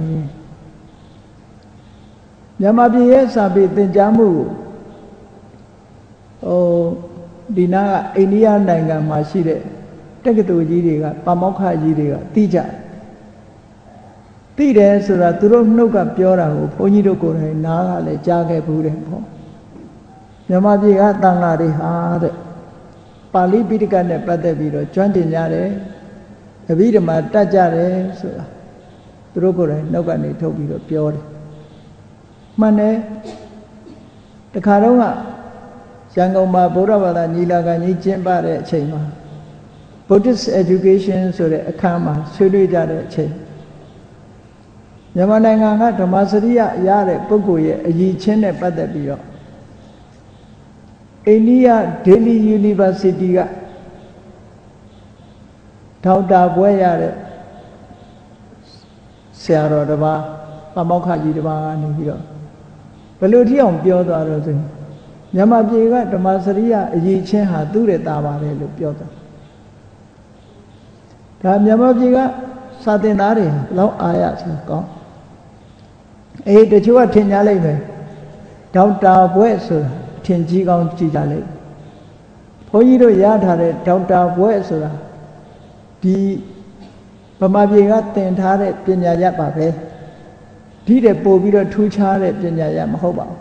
မြန်မာပြည်ရဲ့စာပေသင်ကြားမှုကိုဟိုဒီနာကအိန္ဒိယနိုင်ငံမှာရှိတဲ့တက္ကသိုလ်ကြီးတွေကပါမောက္ခကြီးတွေကသိကြတယ်သိတယ်ဆိုတာသူတို့နှုတ်ကပြောတာကိုဘုန်းကြီးတို့ကိုယ်တိုင်နားကလည်းကြားခဲ့ဘူးတယ်ပေါ့မြန်မာပြည်ကတန်ဃာတွေဟာတဲ့ပါဠိပိဋကနဲ့ပတ်သက်ပြီးတော့ကျွမ်းကျင်ကြတယ်အဘိဓမ္မာတတ်ကြတယ်ဆိုတာသူတို့ကိုယ်တိုင်နှုတ်ကနေထုတ်ပြီးတော့ပြောတယ်မှန်တယ်တခါတော့ကရန်ကုန်မှာဗုဒ္ဓဘာသာညီလာခံကြီးကျင်းပတဲ့အချိန်မှာ Buddhist Education ဆိုတဲ့အခမ်းမှာဆွေးနွေးကြတဲ့အချိန်မြန်မာနိုင်ငံကဓမ္မစရိယရတဲ့ပုဂ္ဂိုလ်ရဲ့အရည်ချင်းနဲ့ပတ်သက်ပြီးတော့အိန္ဒိယ Delhi University ကဒေါက်တာဘွဲ့ရတဲ့ဆရာတော်တစ်ပါးပမောက္ခကြီးတစ်ပါးကနေပြီးတော့ဘယ်လိုထိအောင်ပြောသွားတော့ဆိုမမြန်မာပြည်ကဓမ္မစရိယအရေးချင်းဟာသူ့ရဲ့တာပါတယ်လို့ပြောတာဒါမြန်မာပြည်ကစာသင်သားတွေဟာဘလောက်အားရဆိုကောင်းအေးတချို့ကထင်ကြလိမ့်မယ်ဒေါက်တာဘွဲ့ဆိုတာထင်ကြီးကောင်းကြည့်ကြလိမ့်ဘုန်းကြီးတို့ရထားတဲ့ဒေါက်တာဘွဲ့ဆိုတာဒီဗမာပြည်ကသင်ထားတဲ့ပညာရပ်ပါပဲဒီတဲ့ပို့ပြီးတော့ထူးခြားတဲ့ပညာရပ်မဟုတ်ပါ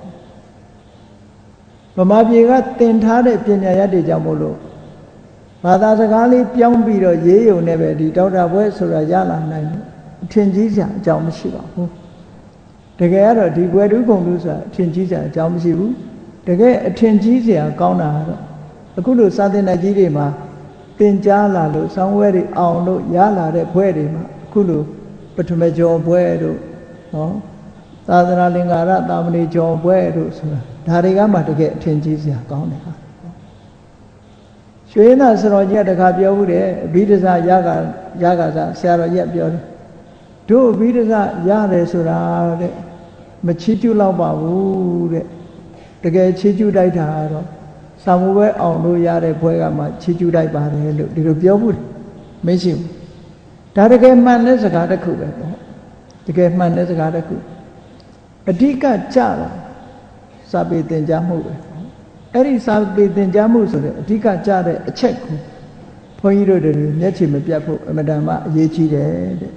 ဘူးဗမာပြည်ကသင်ထားတဲ့ပညာရပ်တွေကြောင့်မို့လို့ဘာသာစကားလေးပြောင်းပြီးတော့ရေးရုံနဲ့ပဲဒီဒေါက်တာဘွဲ့ဆိုတာရလာနိုင်တယ်အထင်ကြီးစရာအကြောင်းမရှိပါဘူးတကယ်ကတော့ဒီဘွယ်တူးကုန်တူးဆိုတာအထင်ကြီးစရာအကြောင်းမရှိဘူးတကယ်အထင်ကြီးစရာကောင်းတာကတော့အခုလိုစာသင်တိုက်ကြီးတွေမှာသင်ကြားလာလို့ဆောင်းဝဲတွေအောင်လို့ရလာတဲ့ဘွဲ့တွေမှာအခုလိုပထမကျော်ဘွဲ့တို့ဟောသာသနာလင်္ကာရတာမဏေကျော်ဘွဲ့တို့ဆိုတာဒါတွေကမှတကယ်အထင်ကြီးစရာကောင်းတယ်ဟာရွှေနာဆရာကြီးကတခါပြောဘူးတယ်အဘိဓဇရကရကစားဆရာတော်ကြီးကပြောတယ်တို့အဘိဓဇရတယ်ဆိုတာတဲ့မချီးကျူးတော့ပါဘူးတဲ့တကယ်ချီးကျူးတိုက်တာတော့စာမိုးပဲအောင်လို့ရတဲ့ဘွဲကမှချီးကျူးတိုက်ပါတယ်လို့ဒီလိုပြောဘူးမရှိဘူးဒါတကယ်မှန်တဲ့စကားတစ်ခုပဲပေါ့တကယ်မှန်တဲ့စကားတစ်ခုအဓိကကြတာစာပေသင်ကြားမှုပဲအဲ့ဒီစာပေသင်ကြားမှုဆိုတဲ့အဓိကကြတဲ့အချက်ကိုဘုန်းကြီးတို့တွေမျက်ခြေမပြတ်ဖို့အမှန်တမ်းအရေးကြီးတယ်တဲ့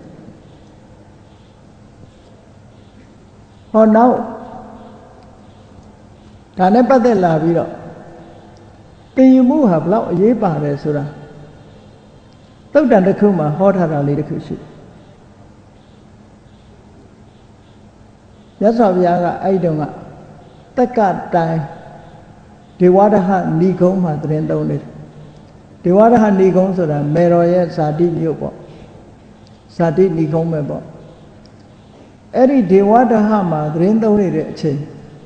ဟောနောက်ဒါနဲ့ပတ်သက်လာပြီးတော့သင်ယူမှုဟာဘလောက်အရေးပါတယ်ဆိုတာသုတ်တန်တစ်ခုမှာဟောထားတာလေးတစ်ခုရှိတယ်မြတ်စွာဘုရားကအဲ့ဒီတုန်းကတက္ကတိုင်ဒေဝရဟဏီကုံမှာသင်သုံးတယ်ဒေဝရဟဏီကုံဆိုတာမေတော်ရဲ့ဇာတိမြို့ပေါ့ဇာတိဏီကုံပဲပေါ့အဲ့ဒီဒေဝရဟမှာသင်သုံးနေတဲ့အချိန်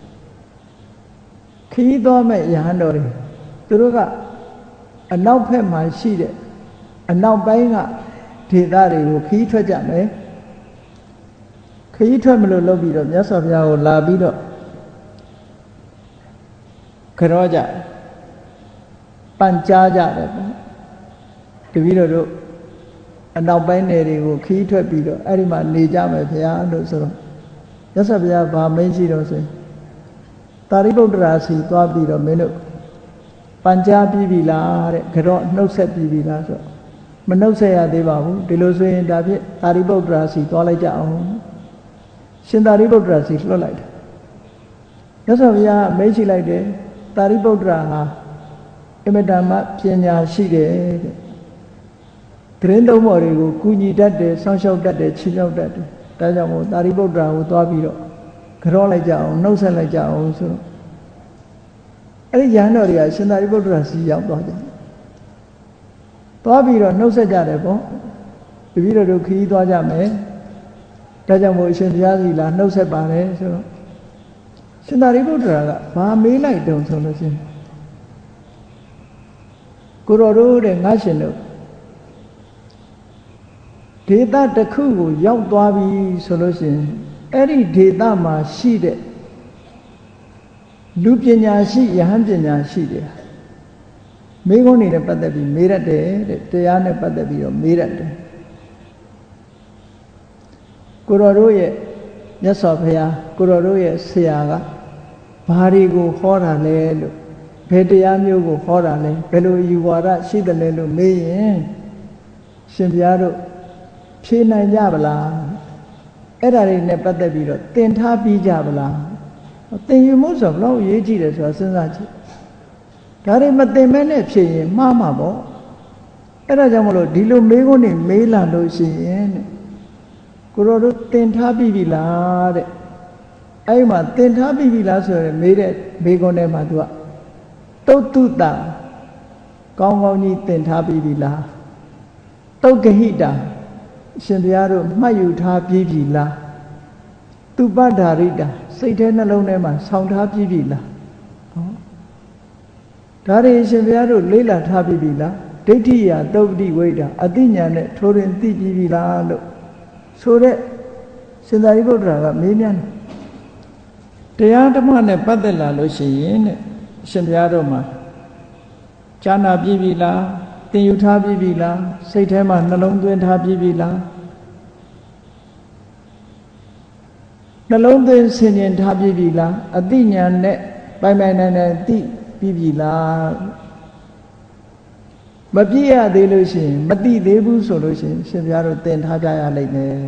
ခီးသွားမဲ့ယဟန်တော်တွေသူတို့ကအနောက်ဘက်မှာရှိတဲ့အနောက်ပိုင်းကဒေသတွေကိုခီးထွက်ကြမယ်ခီးထွက်မလို့လုပ်ပြီးတော့မြတ်စွာဘုရားကိုလာပြီးတော့ကြောကြပန်ကြားကြတယ်ပေါ့တပည့်တော်တို့အနောက်ပိုင်းနယ်တွေကိုခီးထွက်ပြီးတော့အဲ့ဒီမှာနေကြမယ်ဘုရားလို့ဆိုတော့မြတ်စွာဘုရားဗာမင်းရှိတော့ဆိုရင်သာရိပုတ္တရာစီသွားပြီးတော့မင်းတို့ပန်ကြားပြီးပြီလားတဲ့ကြောနှုတ်ဆက်ပြီးပြီလားဆိုတော့မနှုတ်ဆက်ရသေးပါဘူးဒီလိုဆိုရင်ဒါဖြင့်သာရိပုတ္တရာစီသွားလိုက်ကြအောင်ရှင်သာရိပုတ္တရာစီလွှတ်လိုက်တယ်မြတ်စွာဘုရားမိန့်ရှိလိုက်တယ်သာရိပုတ္တရာဟာအမတ္တမပညာရှိတယ်တဲ့သတင်းသုံးပေါ်တွေကိုကူညီတတ်တယ်စောင့်ရှောက်တတ်တယ်ချီးမြှောက်တတ်တယ်ဒါကြောင့်မို့သာရိပုတ္တရာကိုသွားပြီးတော့ကြောလိုက်ကြအောင်နှုတ်ဆက်လိုက်ကြအောင်ဆိုတော့အဲ့ဒီယဟန်တော်တွေကရှင်သာရိပုတ္တရာစီရောက်သွားကြတယ်သွားပြီးတော့နှုတ်ဆက်ကြတယ်ပေါ့တပည့်တော်တို့ခရီးသွားကြမယ်ဒါကြောင့်မို့အရှင်ဘုရားစီလာနှုတ်ဆက်ပါတယ်ဆိုတော့ရှင်သာရိပုတ္တရာကဘာမေးလိုက်တုံဆိုလို့ရှင်ကိုတော်တို့တဲ့ငါရှင်တို့ဒေသတစ်ခုကိုရောက်သွားပြီဆိုလို့ရှင်အဲ့ဒီဒေသမှာရှိတဲ့လူပညာရှိယဟန်ပညာရှိတယ်မိဂုံးနေနဲ့ပတ်သက်ပြီးမေးရတယ်တဲ့တရားနဲ့ပတ်သက်ပြီးတော့မေးရတယ်ကိုတော်တို့ရဲ့မြတ်စွာဘုရားကိုတော်တို့ရဲ့ဆရာကဘာတွေကိုဟောတာလဲလို့ဘယ်တရားမျိုးကိုဟောတာလဲဘယ်လိုယူဝါဒရှိတယ်လဲလို့မေးရင်ရှင်ဘုရားတို့ဖြေနိုင်ကြပါလားအဲ့ဒါတွေနဲ့ပတ်သက်ပြီးတော့သင်ထားပြီးကြပါလားသင်ယူမှုဆိုဘလို့အရေးကြီးတယ်ဆိုတာစဉ်းစားကြည့်ဒါတွေမသင်မဲနဲ့ဖြေရင်မှားမှာပေါ့အဲ့ဒါကြောင့်မလို့ဒီလိုမေးခွန်းနေမေးလာလို့ရှိရင်တဲ့ကိုတော်တို့သင်ထားပြီးပြီလားတဲ့အဲ့မှာသင်ထားပြီးပြီလားဆိုရယ်မေးတဲ့မေးခွန်းထဲမှာသူကတုတ်တုတာကောင်းကောင်းကြီးသင်ထားပြီးပြီလားတုတ်ဂဟိတာရှင်ဘုရားတို့မှတ်ယူထားပြီးပြီလားသူပ္ပဒါရိတာစိတ်ထဲနှလုံးထဲမှာဆောင်းထားပြီးပြီလားဟောဒါတွေရှင်ဘုရားတို့လေ့လာထားပြီးပြီလားဒိဋ္ဌိယသုပ္ပတိဝိဒ္ဓအသိဉာဏ်နဲ့ထိုးရင်သိပြီးပြီလားလို့ဆိုတဲ့ရှင်သာရိပုတ္တရာကမေးမြန်းတရားဓမ္မနဲ့ပတ်သက်လာလို့ရှိရင်တဲ့ရှင်ဘုရားတို့မှာဈာနာပြည့်ပြီလားသင်ယူထားပြည့်ပြီလားစိတ်ထဲမှာနှလုံးသွင်းထားပြည့်ပြီလားနှလုံးသွင်းဆင်ခြင်ထားပြည့်ပြီလားအသိဉာဏ်နဲ့ပိုင်ပိုင်နိုင်နိုင်သိပြည့်ပြီလားမပြည့်ရသေးလို့ရှိရင်မသိသေးဘူးဆိုလို့ရှိရင်ရှင်ဘုရားတို့သင်ထားကြရလိမ့်မယ်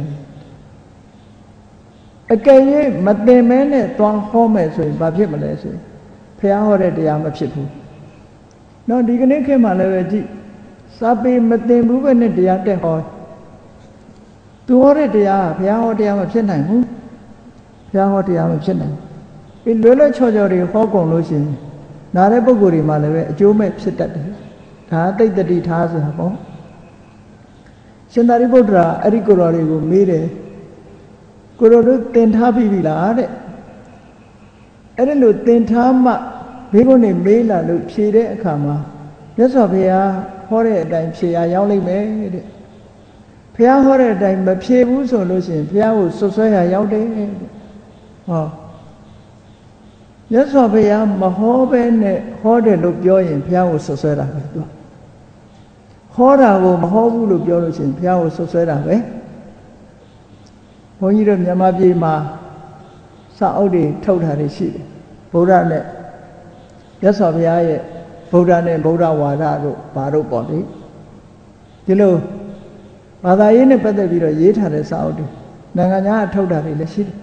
အကယ်၍မသင်မဲနဲ့သွားဟောမယ်ဆိုရင်ဘာဖြစ်မလဲဆိုရင်ဘုရားဟောတဲ့တရားမဖြစ်ဘူးနော်ဒီကနေ့ခေတ်မှာလည်းပဲကြည့်စာပေမသင်ဘူးပဲနဲ့တရားတက်ဟောသူဟောတဲ့တရားဘုရားဟောတရားမဖြစ်နိုင်ဘူးဘုရားဟောတရားမဖြစ်နိုင်ဘူးလွယ်လွယ်ချော်ချော်တွေဟောကုန်လို့ရှိရင်နားတဲ့ပုဂ္ဂိုလ်တွေမှလည်းပဲအကျိုးမဲ့ဖြစ်တတ်တယ်ဒါသိတ္တိထားဆိုတာပေါ့ရှင်သာရိပုတ္တရာအဲ့ဒီကိုယ်တော်တွေကိုမေးတယ်ကိုယ်တော်တို့သင်ထားပြီလားတဲ့အဲ့ဒီလိုသင်ထားမှဘေးကနေမေးလာလို့ဖြေတဲ့အခါမှာမြတ်စွာဘုရားဟောတဲ့အတိုင်းဖြေရရောက်လိမ့်မယ်တဲ့ဘုရားဟောတဲ့အတိုင်းမဖြေဘူးဆိုလို့ရှိရင်ဘုရားကိုဆွဆွဲရရောက်တယ်တဲ့ဟောမြတ်စွာဘုရားမဟောပဲနဲ့ဟောတယ်လို့ပြောရင်ဘုရားကိုဆွဆွဲတာပဲသူဟောတာကိုမဟောဘူးလို့ပြောလို့ရှိရင်ဘုရားကိုဆွဆွဲတာပဲဘုန်းကြီးတို့မြန်မာပြည်မှာစာအုပ်တွေထုတ်တာတွေရှိတယ်ဗုဒ္ဓနဲ့မြတ်စွာဘုရားရဲ့ဗုဒ္ဓနဲ့ဗုဒ္ဓဝါဒတို့ဘာတို့ပေါ့လေဒီလိုဘာသာရေးနဲ့ပတ်သက်ပြီးတော့ရေးထားတဲ့စာအုပ်တွေနိုင်ငံခြားထုတ်တာတွေလည်းရှိတယ်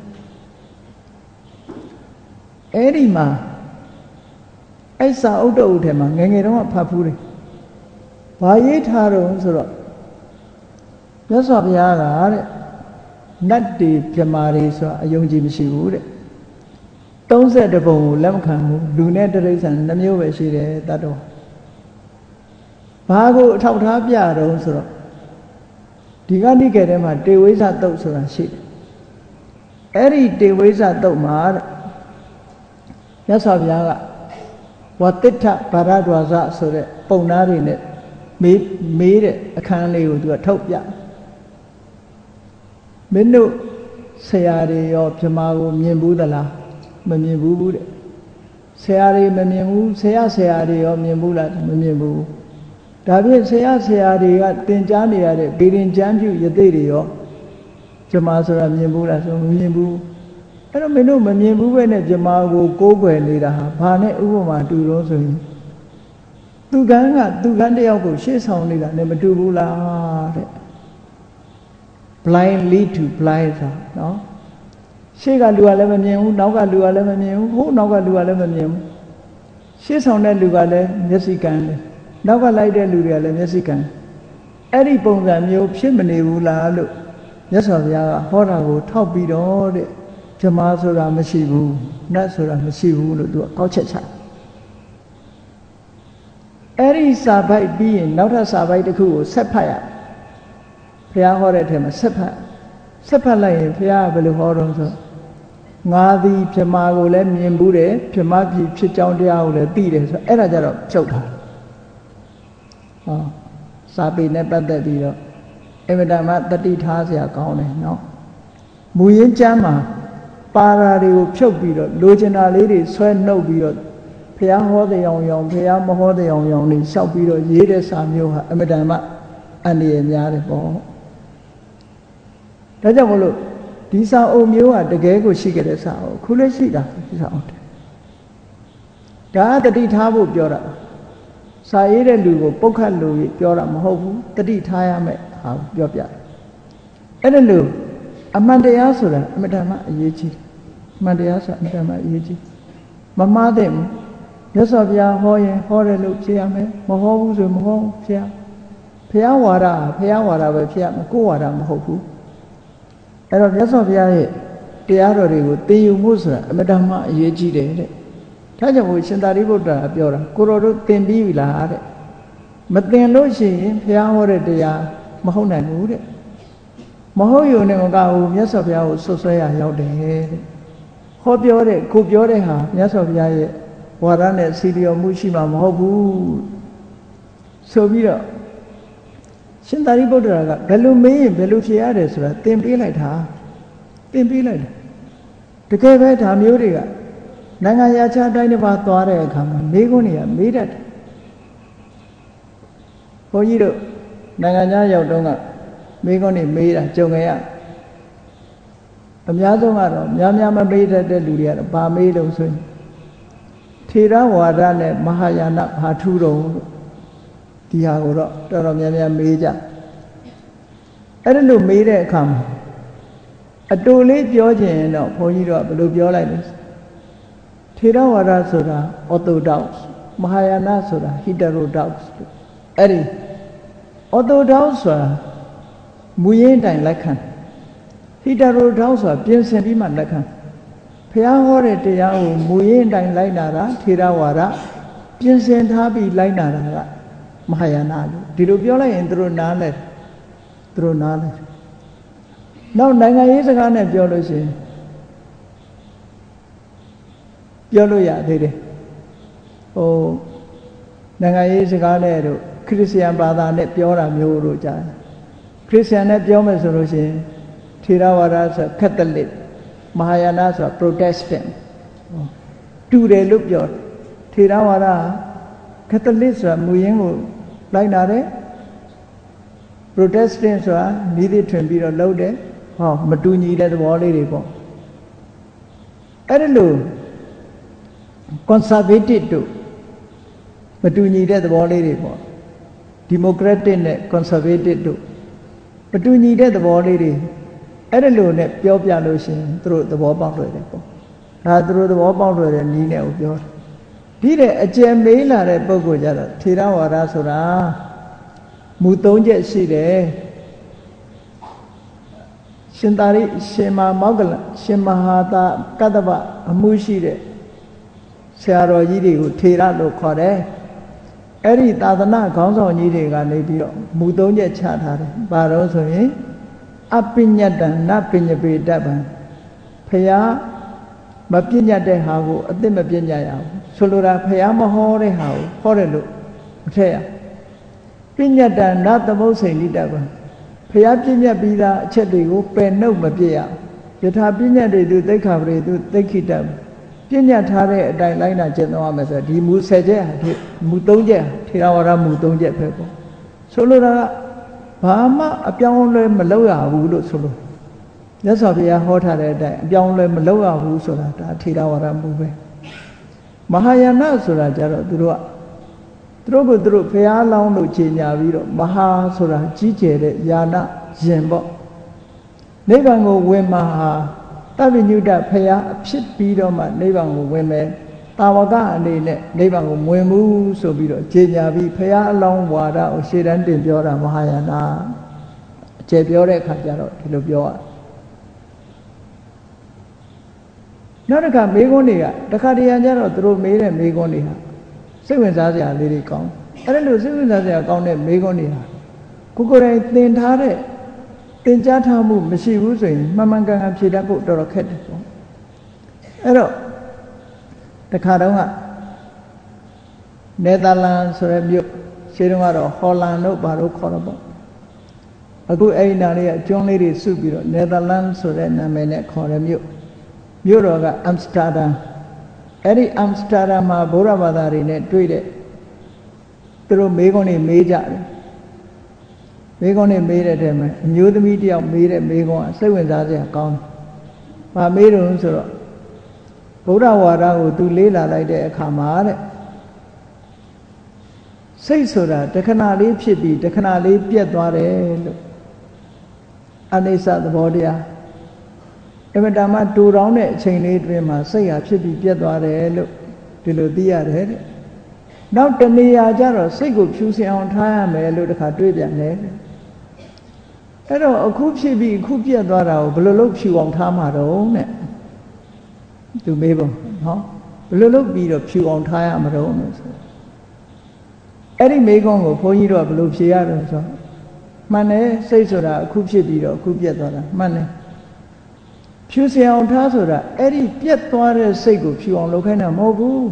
အဲ့ဒီမှာအဲ့စာအုပ်တုပ်ထဲမှာငယ်ငယ်တုန်းကဖတ်ဖူးတယ်ဘာရေးထားတော့ဆိုတော့မြတ်စွာဘုရားကတဲ့နတ်တွေပြမာတွေဆိုတာအယုံကြည်မရှိဘူးတဲ့သုံးဆယ်တပုံကိုလက်မခံဘူးလူနဲ့တိရစ္ဆာန်နှမျိုးပဲရှိတယ်တတ်တော့ဘာကိုအထောက်ထားပြတော့ဆိုတော့ဒီကနိကေထဲမှာတေဝိဇ္ဇတုတ်ဆိုတာရှိတယ်အဲ့ဒီတေဝိဇ္ဇတုတ်မှာတဲ့မြတ်စွာဘုရားကဝတိဋ္ဌဗာရဒွါစဆိုတဲ့ပုံနာတွေနဲ့မေးမေးတဲ့အခန်းလေးကိုသူကထုတ်ပြမင်းတို့ဆရာတွေရောဗြဟ္မာကိုမြင်ဘူးသလားမမြင်ဘူးဘူးတဲ့ဆရာတွေမမြင်ဘူးဆရာဆရာတွေရောမြင်ဘူးလားမမြင်ဘူးဒါဖြင့်ဆရာဆရာတွေကသင်ကြားနေရတဲ့ဗေဒင်ကျမ်းပြုယသိတွေရောဗြဟ္မာဆိုတာမြင်ဘူးလားဆိုမမြင်ဘူးအဲ့တော့မင်းတို့မမြင်ဘူးပဲနဲ့ဗြဟ္မာကိုကိုးကွယ်နေတာဟာဘာနဲ့ဥပမာတူတော့ဆိုရင်သူကန်းကသူကန်းတယောက်ကိုရှေ့ဆောင်နေတာနဲ့မတူဘူးလားတဲ့ blind lead to blind ဆိုနော်ရှေ့ကလူကလည်းမမြင်ဘူးနောက်ကလူကလည်းမမြင်ဘူးဟိုနောက်ကလူကလည်းမမြင်ဘူးရှေ့ဆောင်တဲ့လူကလည်းမျက်စိကန်းတယ်နောက်ကလိုက်တဲ့လူတွေကလည်းမျက်စိကန်းအဲ့ဒီပုံစံမျိုးဖြစ်မနေဘူးလားလို့မြတ်စွာဘုရားကဟောတာကိုထောက်ပြီးတော့တဲ့ဗြဟ္မာဆိုတာမရှိဘူးနတ်ဆိုတာမရှိဘူးလို့သူကကောက်ချက်ချအဲ့ဒီစာပိုက်ပြီးရင်နောက်ထပ်စာပိုက်တစ်ခုကိုဆက်ဖတ်ရဘုရားဟောတဲ့အထက်မှာဆက်ဖတ်ဆက်ဖတ်လိုက်ရင်ဘုရားကဘယ်လိုဟောတော့ဆိုငါသည်ဗြဟ္မာကိုလည်းမြင်ဘူးတယ်ဗြဟ္မာပြည်ဖြစ်ကြောင်းတရားကိုလည်းသိတယ်ဆိုအဲ့ဒါကြတော့ဖြုတ်တာဟောစာပေနဲ့ပတ်သက်ပြီးတော့အမြဲတမ်းတတိထားစရာကောင်းတယ်နော်မူရင်းကျမ်းမှာပါရာတွေကိုဖြုတ်ပြီးတော့လိုချင်တာလေးတွေဆွဲနှုတ်ပြီးတော့ဘုရားဟောတဲ့အောင်အောင်ဘုရားမဟောတဲ့အောင်အောင်နေလျှောက်ပြီးတော့ရေးတဲ့စာမျိုးဟာအမြဲတမ်းအန္တရာယ်များတယ်ပေါ့ဒါကြောင့်မလို့ဒီစာအုပ်မျိုးကတကယ်ကိုရှိခဲ့တဲ့စာအုပ်ခုလည်းရှိတာဒီစာအုပ်ဒါတတိထားဖို့ပြောတာစာရေးတဲ့လူကိုပုတ်ခတ်လို့ပြောတာမဟုတ်ဘူးတတိထားရမယ်ဟာပြောပြတယ်အဲ့ဒါလို့အမှန်တရားဆိုတာအမှန်တမ်းအရေးကြီးအမှန်တရားဆိုတာအမှန်တမ်းအရေးကြီးမမှားတဲ့မြတ်စွာဘုရားဟောရင်ဟောတယ်လို့ဖြေရမယ်မဟောဘူးဆိုမဟောဖြေရဘုရားဝါဒဘုရားဝါဒပဲဖြေရမယ်ကိုယ်ဝါဒမဟုတ်ဘူးအဲ့တော့မြတ်စွာဘုရားရဲ့တရားတော်တွေကိုသင်ယူမှုဆိုတာအမှန်တမ်းအရေးကြီးတယ်တဲ့ဒါကြောင့်ဘုရှင်သာရိပုတ္တရာပြောတာကိုတော်တို့သင်ပြီးပြီလားတဲ့မသင်လို့ရှိရင်ဘုရားဟောတဲ့တရားမဟုတ်နိုင်ဘူးတဲ့မဟုတ်ရုံနဲ့မကဘူးမြတ်စွာဘုရားကိုဆွဆွဲရရောက်တယ်တဲ့ဟောပြောတဲ့ကိုပြောတဲ့ဟာမြတ်စွာဘုရားရဲ့ဝါဒနဲ့စီလျော်မှုရှိမှာမဟုတ်ဘူးဆိုပြီးတော့ရှင်သာရိပုတ္တရာကဘယ်လိုမေးရင်ဘယ်လိုဖြေရတယ်ဆိုတာသင်ပေးလိုက်တာသင်ပေးလိုက်တယ်တကယ်ပဲဒါမျိုးတွေကနိုင်ငံရခြားတိုင်းတစ်ပါးသွားတဲ့အခါမှာမိခွန်းတွေကမေးတတ်တယ်ဘုန်းကြီးတို့နိုင်ငံခြားရောက်တော့ကမိခွန်းတွေမေးတာကြုံကြရအများဆုံးကတော့များများမမေးတတ်တဲ့လူတွေကတော့ဗာမေးလို့ဆိုရင်ထေရဝါဒနဲ့မဟာယာနဘာထူးတော့ဒီဟာကိုတော့တော်တော်များများမေးကြအဲ့ဒါလို့မေးတဲ့အခါမှာအတူလေးပြောခြင်းရင်တော့ဘုန်းကြီးတို့ကဘယ်လိုပြောလိုက်လဲထေရဝါဒဆိုတာ orthodox မဟာယာနဆိုတာ heterodox အဲ့ဒီ orthodox ဆိုတာမူရင်းတိုင်လက်ခံ heterodox ဆိုတာပြင်ဆင်ပြီးမှလက်ခံဘုရားဟောတဲ့တရားကိုမူရင်းတိုင်လိုက်နာတာထေရဝါဒပြင်ဆင်ထားပြီးလိုက်နာတာကမဟာယာနလို့ဒီလိုပြောလိုက်ရင်သူတို့နားလဲသူတို့နားလဲနောက်နိုင်ငံရေးစကားနဲ့ပြောလို့ရှိရင်ပြောလို့ရသေးတယ်ဟိုနိုင်ငံရေးစကားနဲ့တို့ခရစ်ယာန်ဘာသာနဲ့ပြောတာမျိုးတို့ကြားတယ်ခရစ်ယာန်နဲ့ပြောမယ်ဆိုလို့ရှိရင်ထေရဝါဒဆိုကက်သလစ်မဟာယာနဆိုပရိုတက်စတန်တူတယ်လို့ပြောတယ်ထေရဝါဒကက်သလစ်ဆိုတာမူရင်းကိုလိုက်နာတယ်ပရိုတက်စတန်ဆိုတာမိသည့်ထွင်ပြီးတော့လုပ်တယ်ဟောမတူညီတဲ့သဘောလေးတွေပေါ့အဲ့ဒါလို့ conservative တို့မတူညီတဲ့သဘောလေးတွေပေါ့ democratic နဲ့ conservative တို့မတူညီတဲ့သဘောလေးတွေအဲ့ဒါလို့နဲ့ပြောပြလို့ရှိရင်သူတို့သဘောပေါက်လွယ်တယ်ပေါ့ဒါသူတို့သဘောပေါက်လွယ်တဲ့နည်းနဲ့ကိုပြောတယ်ဒီတဲ့အကျယ်မေးလာတဲ့ပုဂ္ဂိုလ်ကြတော့ထေရဝါဒဆိုတာမူသုံးချက်ရှိတယ်ရှင်သာရိရှင်မမောဂလရှင်မဟာသာကတ္တဗအမှုရှိတဲ့ဆရာတော်ကြီးတွေကိုထေရလို့ခေါ်တယ်အဲ့ဒီသာသနာခေါင်းဆောင်ကြီးတွေကနေပြီးတော့မူသုံးချက်ချထားတယ်ဘာလို့ဆိုရင်အပညတ္တနပညပေတ္တဗံဖျားမပညတ်တဲ့ဟာကိုအသိမပညာရအောင်ဆိုလိုတာဖျားမဟောတဲ့ဟာကိုဟောတယ်လို့မထည့်ရပညတ္တနသမုတ်စိန်လိတ္တဗံဖျားပညတ်ပြီးသားအချက်တွေကိုပယ်နှုတ်မပြည့်ရယထာပညတ်တွေသူသိက္ခာပရိသူသိက္ခိတပညတ်ထားတဲ့အတိုင်းလိုက်နာကျင့်သုံးရမယ်ဆိုတော့ဒီမူဆယ်ချက်ဟာမူသုံးချက်ထေရဝါဒမူသုံးချက်ပဲပေါ့ဆိုလိုတာကဘာမှအပြောင်းလဲမလုပ်ရဘူးလို့ဆိုလို့မြတ်စွာဘုရားဟောထားတဲ့အတိုင်းအပြောင်းလဲမလုပ်ရဘူးဆိုတာဒါထေရဝါဒမူပဲမဟာယာနဆိုတာကြတော့သူတို့ကသူတို့ကသူတို့ဘုရားလောင်းလို့ခြေညာပြီးတော့မဟာဆိုတာကြီးကျယ်တဲ့ယာနယင်ပေါ့နိဗ္ဗာန်ကိုဝင်မှာဟာတပ္ပညုတဘုရားအဖြစ်ပြီးတော့မှနိဗ္ဗာန်ကိုဝင်မယ်တာဝကအနေနဲ့နိဗ္ဗာန်ကိုမဝင်ဘူးဆိုပြီးတော့ခြေညာပြီးဘုရားအလောင်းဝါဒကိုရှေ့တန်းတင်ပြောတာမဟာယာနအကျေပြောတဲ့အခါကျတော့ဒီလိုပြောရနောက်တစ်ခါမေးခွန်းတွေကတခါတရံကျတော့သူတို့မေးတဲ့မေးခွန်းတွေဟာစိတ်ဝင်စားစရာလေးတွေကောင်းအဲ့ဒါလို့စိတ်ဝင်စားစရာကောင်းတဲ့မေးခွန်းတွေဟာကိုကိုယ်တိုင်သင်ထားတဲ့သင်ကြားထားမှုမရှိဘူးဆိုရင်မှန်မှန်ကန်ကန်ဖြေတတ်ဖို့တော်တော်ခက်တယ်ပေါ့အဲ့တော့တခါတော့ကနယ်သာလန်ဆိုတဲ့မြို့ရှေးတုန်းကတော့ဟော်လန်တို့ဘာလို့ခေါ်တော့ပေါ့အခုအဲ့ဒီနားလေးကကျွန်းလေးတွေစုပြီးတော့နယ်သာလန်ဆိုတဲ့နာမည်နဲ့ခေါ်တဲ့မြို့မြို့တော်ကအမ်စတာဒမ်အဲ့ဒီအမ်စတာဒမ်မှာဗုဒ္ဓဘာသာတွေနဲ့တွေ့တဲ့သူတို့မေးခွန်းတွေမေးကြတယ်မေးခွန်းတွေမေးတဲ့ထဲမှာအမျိုးသမီးတယောက်မေးတဲ့မေးခွန်းကစိတ်ဝင်စားစရာကောင်းတယ်။ဘာမေးတော့ဆိုတော့ဗုဒ္ဓဝါဒကိုသူလေးလာလိုက်တဲ့အခါမှာတဲ့စိတ်ဆိုတာတခဏလေးဖြစ်ပြီးတခဏလေးပြတ်သွားတယ်လို့အနိစ္စသဘောတရားအမတမတူတောင်းတဲ့အချိန်လေးတွင်မှာစိတ်ဟာဖြစ်ပြီးပြတ်သွားတယ်လို့ဒီလိုသိရတယ်တဲ့နောက်တနေရာကျတော့စိတ်ကိုဖြူစင်အောင်ထားရမယ်လို့တခါတွေးပြန်တယ်အဲ့တော့အခုဖြစ်ပြီးအခုပြတ်သွားတာကိုဘယ်လိုလုပ်ဖြူအောင်ထားမှာတော့နဲ့သူမေးပုံနော်ဘယ်လိုလုပ်ပြီးတော့ဖြူအောင်ထားရမှာတော့နဲ့ဆိုအဲ့ဒီမေးခွန်းကိုဘုန်းကြီးတို့ကဘယ်လိုဖြေရတော့ဆိုမှန်တယ်စိတ်ဆိုတာအခုဖြစ်ပြီးတော့အခုပြတ်သွားတာမှန်တယ်ဖြူစင်အောင်ထားဆိုတာအဲ့ဒီပြတ်သွားတဲ့စိတ်ကိုဖြူအောင်လုပ်ခိုင်းတာမဟုတ်ဘူး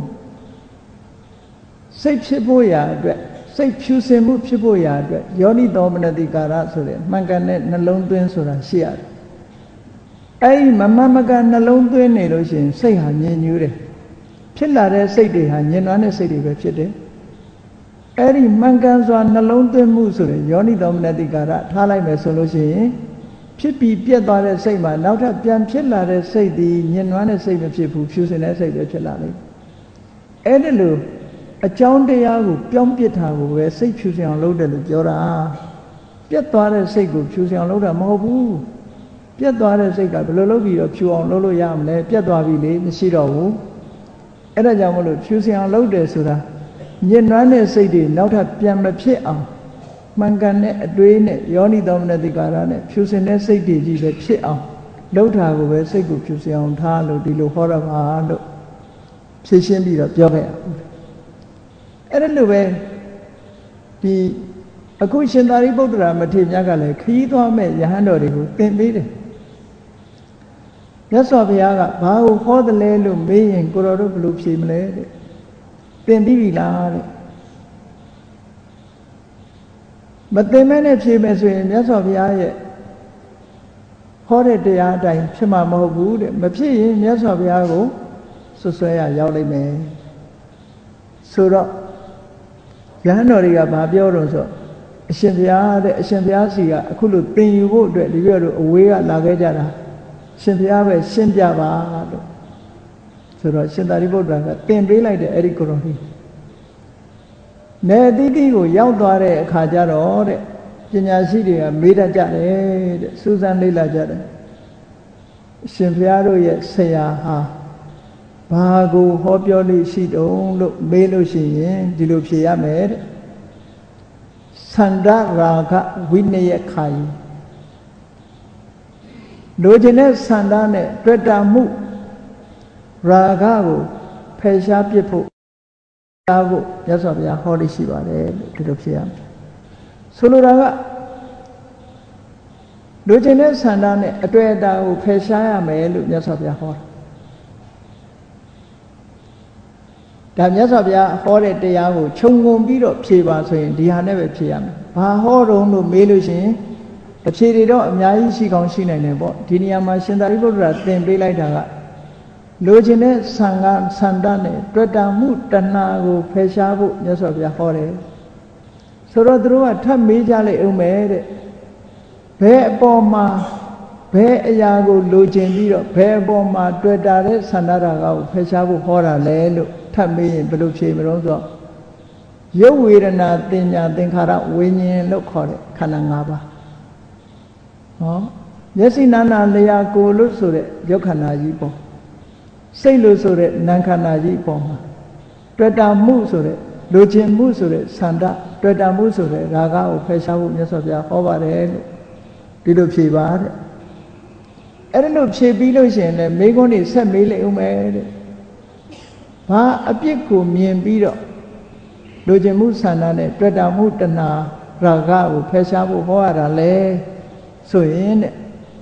စိတ်ဖြစ်ဖို့ရာအတွက်စိတ်ဖြူစင်မှုဖြစ်ဖို့ရာအတွက်ယောနိသောမနတိကာရဆိုတဲ့မှန်ကန်တဲ့နှလုံးသွင်းဆိုတာရှိရတယ်အဲ့ဒီမမမကန်နှလုံးသွင်းနေလို့ရှိရင်စိတ်ဟာမြင်ညူးတယ်ဖြစ်လာတဲ့စိတ်တွေဟာညင်နွမ်းတဲ့စိတ်တွေပဲဖြစ်တယ်အဲ့ဒီမှန်ကန်စွာနှလုံးသွင်းမှုဆိုတဲ့ယောနိသောမနတိကာရထားလိုက်မယ်ဆိုလို့ရှိရင်ဖြစ်ပြီးပြတ်သွားတဲ့စိတ်မှာနောက်ထပ်ပြန်ဖြစ်လာတဲ့စိတ်ဒီညင်နွမ်းတဲ့စိတ်မဖြစ်ဘူးဖြူစင်တဲ့စိတ်ပဲဖြစ်လာလိမ့်အဲ့ဒီလိုအကြောင်းတရားကိုပြောင်းပြစ်တာကိုပဲစိတ်ဖြူစင်အောင်လုပ်တယ်လို့ပြောတာပြတ်သွားတဲ့စိတ်ကိုဖြူစင်အောင်လုပ်တာမဟုတ်ဘူးပြတ်သွားတဲ့စိတ်ကဘယ်လိုလုပ်ပြီးတော့ဖြူအောင်လုပ်လို့ရမလဲပြတ်သွားပြီလေမရှိတော့ဘူးအဲ့ဒါကြောင့်မလို့ဖြူစင်အောင်လုပ်တယ်ဆိုတာညစ်နွမ်းတဲ့စိတ်တွေနောက်ထပ်ပြန်မဖြစ်အောင်မှန်ကန်တဲ့အတွေးနဲ့ယောနိသောမနတိကာရနဲ့ဖြူစင်တဲ့စိတ်တွေကြီးပဲဖြစ်အောင်လုပ်တာကိုပဲစိတ်ကိုဖြူစင်အောင်ထားလို့ဒီလိုဟောရပါလို့ဖြည့်ရှင်းပြီးတော့ပြောခဲ့ရအောင်အဲ့ဒါလိုပဲဒီအခုရှင်သာရိပုတ္တရာမထေရမြတ်ကလည်းခရီးသွားမဲ့ယဟန်တော်တွေကိုသင်ပေးတယ်မြတ်စွာဘုရားကဘာကိုဟောတယ်လဲလို့မေးရင်ကိုတော်တို့ဘယ်လိုဖြေမလဲတဲ့သင်ပြီးပြီလားတဲ့မသင်မဲနဲ့ဖြေမယ်ဆိုရင်မြတ်စွာဘုရားရဲ့ဟောတဲ့တရားအတိုင်းဖြစ်မှာမဟုတ်ဘူးတဲ့မဖြစ်ရင်မြတ်စွာဘုရားကိုဆွဆွဲရရောက်လိမ့်မယ်ဆိုတော့ယဟန်တော်တွေကဘာပြောတော့ဆိုအရှင်ဘုရားတဲ့အရှင်ဘုရားစီကအခုလိုသင်ယူဖို့အတွက်ဒီပြောလို့အဝေးကလာခဲ့ကြတာရှင်ဘုရားပဲရှင်းပြပါလို့ဆိုတော့ရှင်သာရိပုတ္တရာကသင်ပေးလိုက်တဲ့အဲ့ဒီကိုတော်ကြီးနေတိတိကိုရောက်သွားတဲ့အခါကျတော့တဲ့ပညာရှိတွေကမေးတတ်ကြတယ်တဲ့စူးစမ်းလေ့လာကြတယ်အရှင်ဘုရားတို့ရဲ့ဆရာဟာဘာကိုဟောပြောလို့ရှိတုံးလို့မေးလို့ရှိရင်ဒီလိုဖြေရမယ်တဲ့သန္တရာဂဝိနည်းခာယီလိုချင်တဲ့သန္တာနဲ့တွေ့တာမှုရာဂကိုဖယ်ရှားပစ်ဖို့အားကိုမြတ်စွာဘုရားဟောလို့ရှိပါတယ်လို့ဒီလိုဖြေရမယ်ဆိုလိုတာကလိုချင်တဲ့သန္တာနဲ့အတွေ့အတာကိုဖယ်ရှားရမယ်လို့မြတ်စွာဘုရားဟောတာဒါမြတ်စွာဘုရားဟောတဲ့တရားကိုခြုံငုံပြီးတော့ဖြေပါဆိုရင်ဒီဟာနဲ့ပဲဖြေရမယ်ဘာဟောတုံးလို့မေးလို့ရှိရင်အဖြေတွေတော့အများကြီးရှိကောင်းရှိနိုင်တယ်ပေါ့ဒီနေရာမှာရှင်သာရိပုတ္တရာသင်ပေးလိုက်တာကလိုချင်တဲ့ဆံကဆန္ဒနဲ့တွေ့တာမှုတဏှာကိုဖယ်ရှားဖို့မြတ်စွာဘုရားဟောတယ်ဆိုတော့သူတို့ကထပ်မေးကြလိုက်အောင်မယ်တဲ့ဘယ်အပေါ်မှာဘယ်အရာကိုလိုချင်ပြီးတော့ဘယ်အပေါ်မှာတွေ့တာတဲ့ဆန္ဒရာကိုဖယ်ရှားဖို့ဟောတာလဲလို့ထပ်မေးရင်ဘယ်လိုဖြေမလို့ဆိုတော့ရုပ်ဝေဒနာတင်ညာသင်္ခါရဝိညာဉ်လို့ခေါ်တဲ့ခန္ဓာ၅ပါးဟောမျက်စိနာနာလျာကိုယ်လို့ဆိုတဲ့ရုပ်ခန္ဓာကြီးပေါ့စိတ်လို့ဆိုတဲ့နာမ်ခန္ဓာကြီးပေါ့မှာတွေ့တာမှုဆိုတဲ့လိုချင်မှုဆိုတဲ့ဆန္ဒတွေ့တာမှုဆိုတဲ့ရာဂကိုဖယ်ရှားဖို့မြတ်စွာဘုရားဟောပါတယ်လို့ဒီလိုဖြေပါတဲ့အဲ့ဒါလို့ဖြေပြီးလို့ရှိရင်လည်းမိခွန်းတွေဆက်မေးလိုက်ဦးမယ်တဲ့ဘာအပြစ်ကိုမြင်ပြီးတော့လိုချင်မှုဆန္ဒနဲ့တွေ့တာမှုတဏှာရာဂကိုဖယ်ရှားဖို့ဟောရတာလဲဆိုရင်တဲ့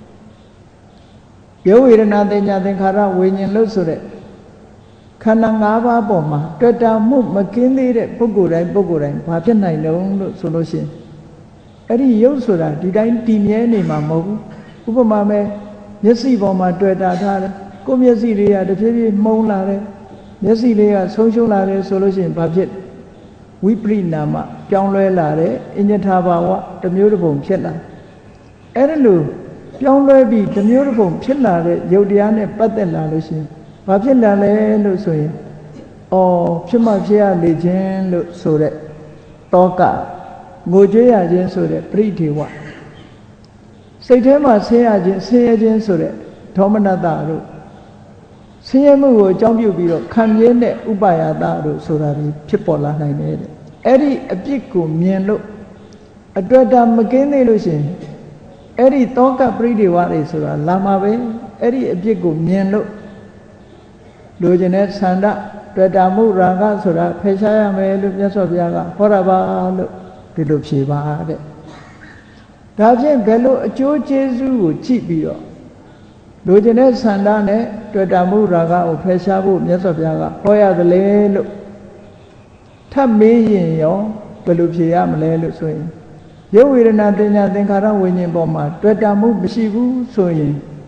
ယောဝေဒနာတင်ညာသင်္ခါရဝိညာဉ်လို့ဆိုတဲ့ခန္ဓာ၅ပါးပေါ်မှာတွေ့တာမှုမကင်းသေးတဲ့ပုဂ္ဂိုလ်တိုင်းပုဂ္ဂိုလ်တိုင်းဘာဖြစ်နိုင်တုံးလို့ဆိုလို့ရှိရင်အဲ့ဒီရုပ်ဆိုတာဒီတိုင်းတည်မြဲနေမှာမဟုတ်ဘူးဥပမာမဲ့မျက်စိပေါ်မှာတွေ့တာထားတယ်ကိုယ်မျက်စိလေးကတဖြည်းဖြည်းမှုံလာတယ်မျက်စိလေးကဆုံးရှုံးလာတယ်ဆိုလို့ရှိရင်ဘာဖြစ်ဝိပရိနာမပြောင်းလဲလာတယ်အညထာဘာဝတစ်မျိုးတစ်ပုံဖြစ်လာအဲ့ဒါလို့ပြောင်းလဲပြီးတစ်မျိုးတစ်ပုံဖြစ်လာတဲ့ယုတ်တရားနဲ့ပတ်သက်လာလို့ရှိရင်ဘာဖြစ်လာလဲလို့ဆိုရင်အော်ဖြစ်မှဖြစ်ရလေခြင်းလို့ဆိုတဲ့တောကငိုကြွေးရခြင်းဆိုတဲ့ပရိဒေဝစိတ်ထဲမှာဆင်းရခြင်းဆင်းရဲခြင်းဆိုတဲ့ဒေါမနတတို့ဆင်းရဲမှုကိုအကြောင်းပြုပြီးတော့ခံရင်းတဲ့ဥပါယတတို့ဆိုတာဒီဖြစ်ပေါ်လာနိုင်တယ်တဲ့အဲ့ဒီအပြစ်ကိုမြင်လို့အတွက်တာမကင်းသေးလို့ရှိရင်အဲ့ဒီတောကပရိဒေဝတွေဆိုတာလာမှာပဲအဲ့ဒီအပြစ်ကိုမြင်လို့လိုချင်တဲ့ဆန္ဒတွေ့တာမှုရာဂဆိုတာဖယ်ရှားရမယ်လို့မြတ်စွာဘုရားကဟောတာပါလို့ဒီလိုဖြေပါတဲ့ဒါဖြင့်ဘယ်လိုအကျိုးကျေးဇူးကိုကြည့်ပြီးတော့လိုချင်တဲ့ဆန္ဒနဲ့တွေ့တာမှုရာဂကိုဖယ်ရှားဖို့မြတ်စွာဘုရားကဟောရသလဲလို့ထပ်မေးရင်ရောဘယ်လိုဖြေရမလဲလို့ဆိုရင်ရုပ်ဝေဒနာတင်ညာသင်္ခါရဝိညာဉ်ပေါ်မှာတွေ့တာမှုမရှိဘူးဆိုရင်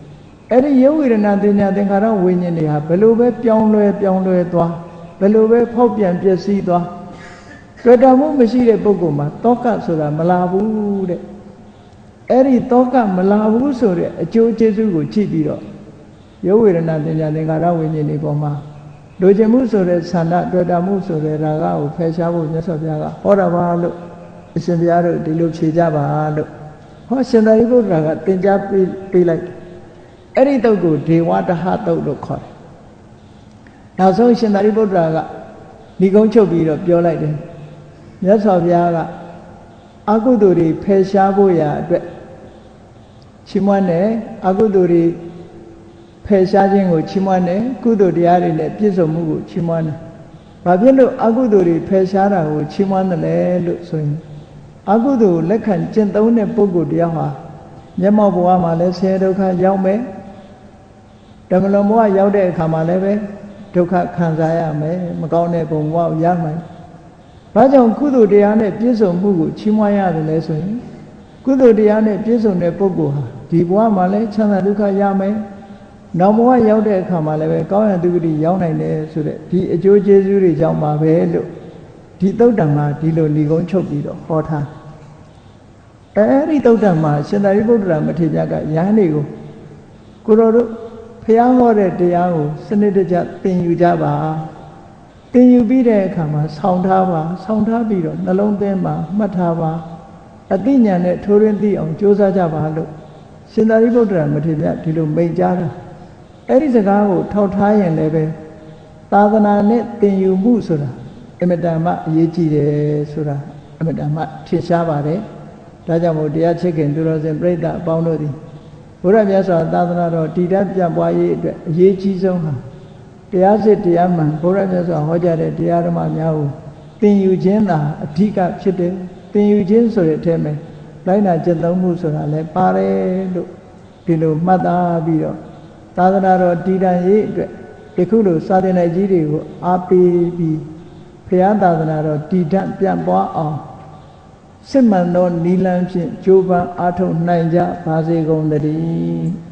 အဲ့ဒီရုပ်ဝေဒနာတင်ညာသင်္ခါရဝိညာဉ်တွေဟာဘယ်လိုပဲပြောင်းလဲပြောင်းလဲသွားဘယ်လိုပဲဖောက်ပြန်ပျက်စီးသွားတွေ့တာမှုမရှိတဲ့ပုဂ္ဂိုလ်မှာတောကဆိုတာမလာဘူးတဲ့အဲ့ဒီတောကမလာဘူးဆိုတဲ့အကျိုးကျေးဇူးကိုကြည့်ပြီးတော့ရုပ်ဝေဒနာတင်ညာသင်္ခါရဝိညာဉ်တွေပေါ်မှာလိုချင်မှုဆိုတဲ့ဆန္ဒတွေ့တာမှုဆိုတဲ့ရာဂကိုဖယ်ရှားဖို့မြတ်စွာဘုရားကဟောတာပါလို့အရှင်ဘုရားတို့ဒီလိုဖြေကြပါလို့ဟောရှင်သာရိပုတ္တရာကသင်ကြားပေးပေးလိုက်အဲ့ဒီတုတ်ကိုဒေဝတဟတုတ်လို့ခေါ်တယ်နောက်ဆုံးရှင်သာရိပုတ္တရာကဏိကုံးချုပ်ပြီးတော့ပြောလိုက်တယ်မြတ်စွာဘုရားကအကုသိုလ်တွေဖယ်ရှားဖို့ရာအတွက်ချီးမွမ်းတယ်အကုသိုလ်တွေဖယ်ရှားခြင်းကိုချီးမွမ်းတယ်ကုသိုလ်တရားတွေနဲ့ပြည့်စုံမှုကိုချီးမွမ်းတယ်ဘာဖြစ်လို့အကုသိုလ်တွေဖယ်ရှားတာကိုချီးမွမ်းတယ်လဲလို့ဆိုရင်အကုသိုလ်လက်ခံကျင့်သုံးတဲ့ပုဂ္ဂိုလ်တရားဟာမျက်မှောက်ဘဝမှာလည်းဆင်းရဲဒုက္ခရောက်မယ်ဓမ္မလွန်ဘဝရောက်တဲ့အခါမှာလည်းပဲဒုက္ခခံစားရမယ်မကောင်းတဲ့ဘုံဘဝကိုရမယ်ဘာကြောင့်ကုသိုလ်တရားနဲ့ပြည့်စုံမှုကိုချီးမွမ်းရတယ်လဲဆိုရင်ကုသိုလ်တရားနဲ့ပြည့်စုံတဲ့ပုဂ္ဂိုလ်ဟာဒီဘဝမှာလည်းချမ်းသာဒုက္ခရမယ်နောက်ဘဝရောက်တဲ့အခါမှာလည်းပဲကောင်းရန်ဒုက္ခတွေရောက်နိုင်တယ်ဆိုတဲ့ဒီအကျိုးကျေးဇူးတွေကြောင့်ပါပဲလို့ဒီသုတ်တံမှာဒီလိုဏိကုံးချုပ်ပြီးတော့ဟောထားအဲဒီသုတ်တံမှာရှင်သာရိပုတ္တရာမထေရကယဟန်တွေကိုကိုတော်တို့ဖျားဟောတဲ့တရားကိုစနစ်တကျသင်ယူကြပါသင်ယူပြီးတဲ့အခါမှာဆောင်းထားပါဆောင်းထားပြီးတော့နှလုံးသွင်းပါမှတ်ထားပါအသိဉာဏ်နဲ့ထိုးရင်းသိအောင်ကြိုးစားကြပါလို့ရှင်သာရိပုတ္တရာမထေရဒီလိုမိန့်ကြားတာအဲ့ဒီစကားကိုထောက်ထားရင်လည်းပဲသာသနာနဲ့သင်ယူမှုဆိုတာအမတန်မှအရေးကြီးတယ်ဆိုတာအမတန်မှထင်ရှားပါတယ်ဒါကြောင့်မို့တရားချစ်ခင်သူတော်စင်ပြိဿအပေါင်းတို့သည်ဘုရားမြတ်စွာသာသနာတော်တည်တတ်ပြန့်ပွားရေးအတွက်အရေးကြီးဆုံးဟာတရားစစ်တရားမှန်ဘုရားမြတ်စွာဟောကြားတဲ့တရားဓမ္မများကိုသင်ယူခြင်းသာအဓိကဖြစ်တယ်သင်ယူခြင်းဆိုတဲ့အထက်မှာလိုက်နာကျင့်သုံးမှုဆိုတာလည်းပါတယ်လို့ဒီလိုမှတ်သားပြီးတော့သာသနာတော်တည်တံ့ရေးအတွက်ဒီခုလိုစာသင်တိုက်ကြီးတွေကိုအားပေးပြီးဘုရားသာသနာတော်တည်တံ့ပြန့်ပွားအောင်စစ်မှန်သောနိလန်းဖြင့်ကြိုးပမ်းအားထုတ်နိုင်ကြပါစေကုန်သတည်း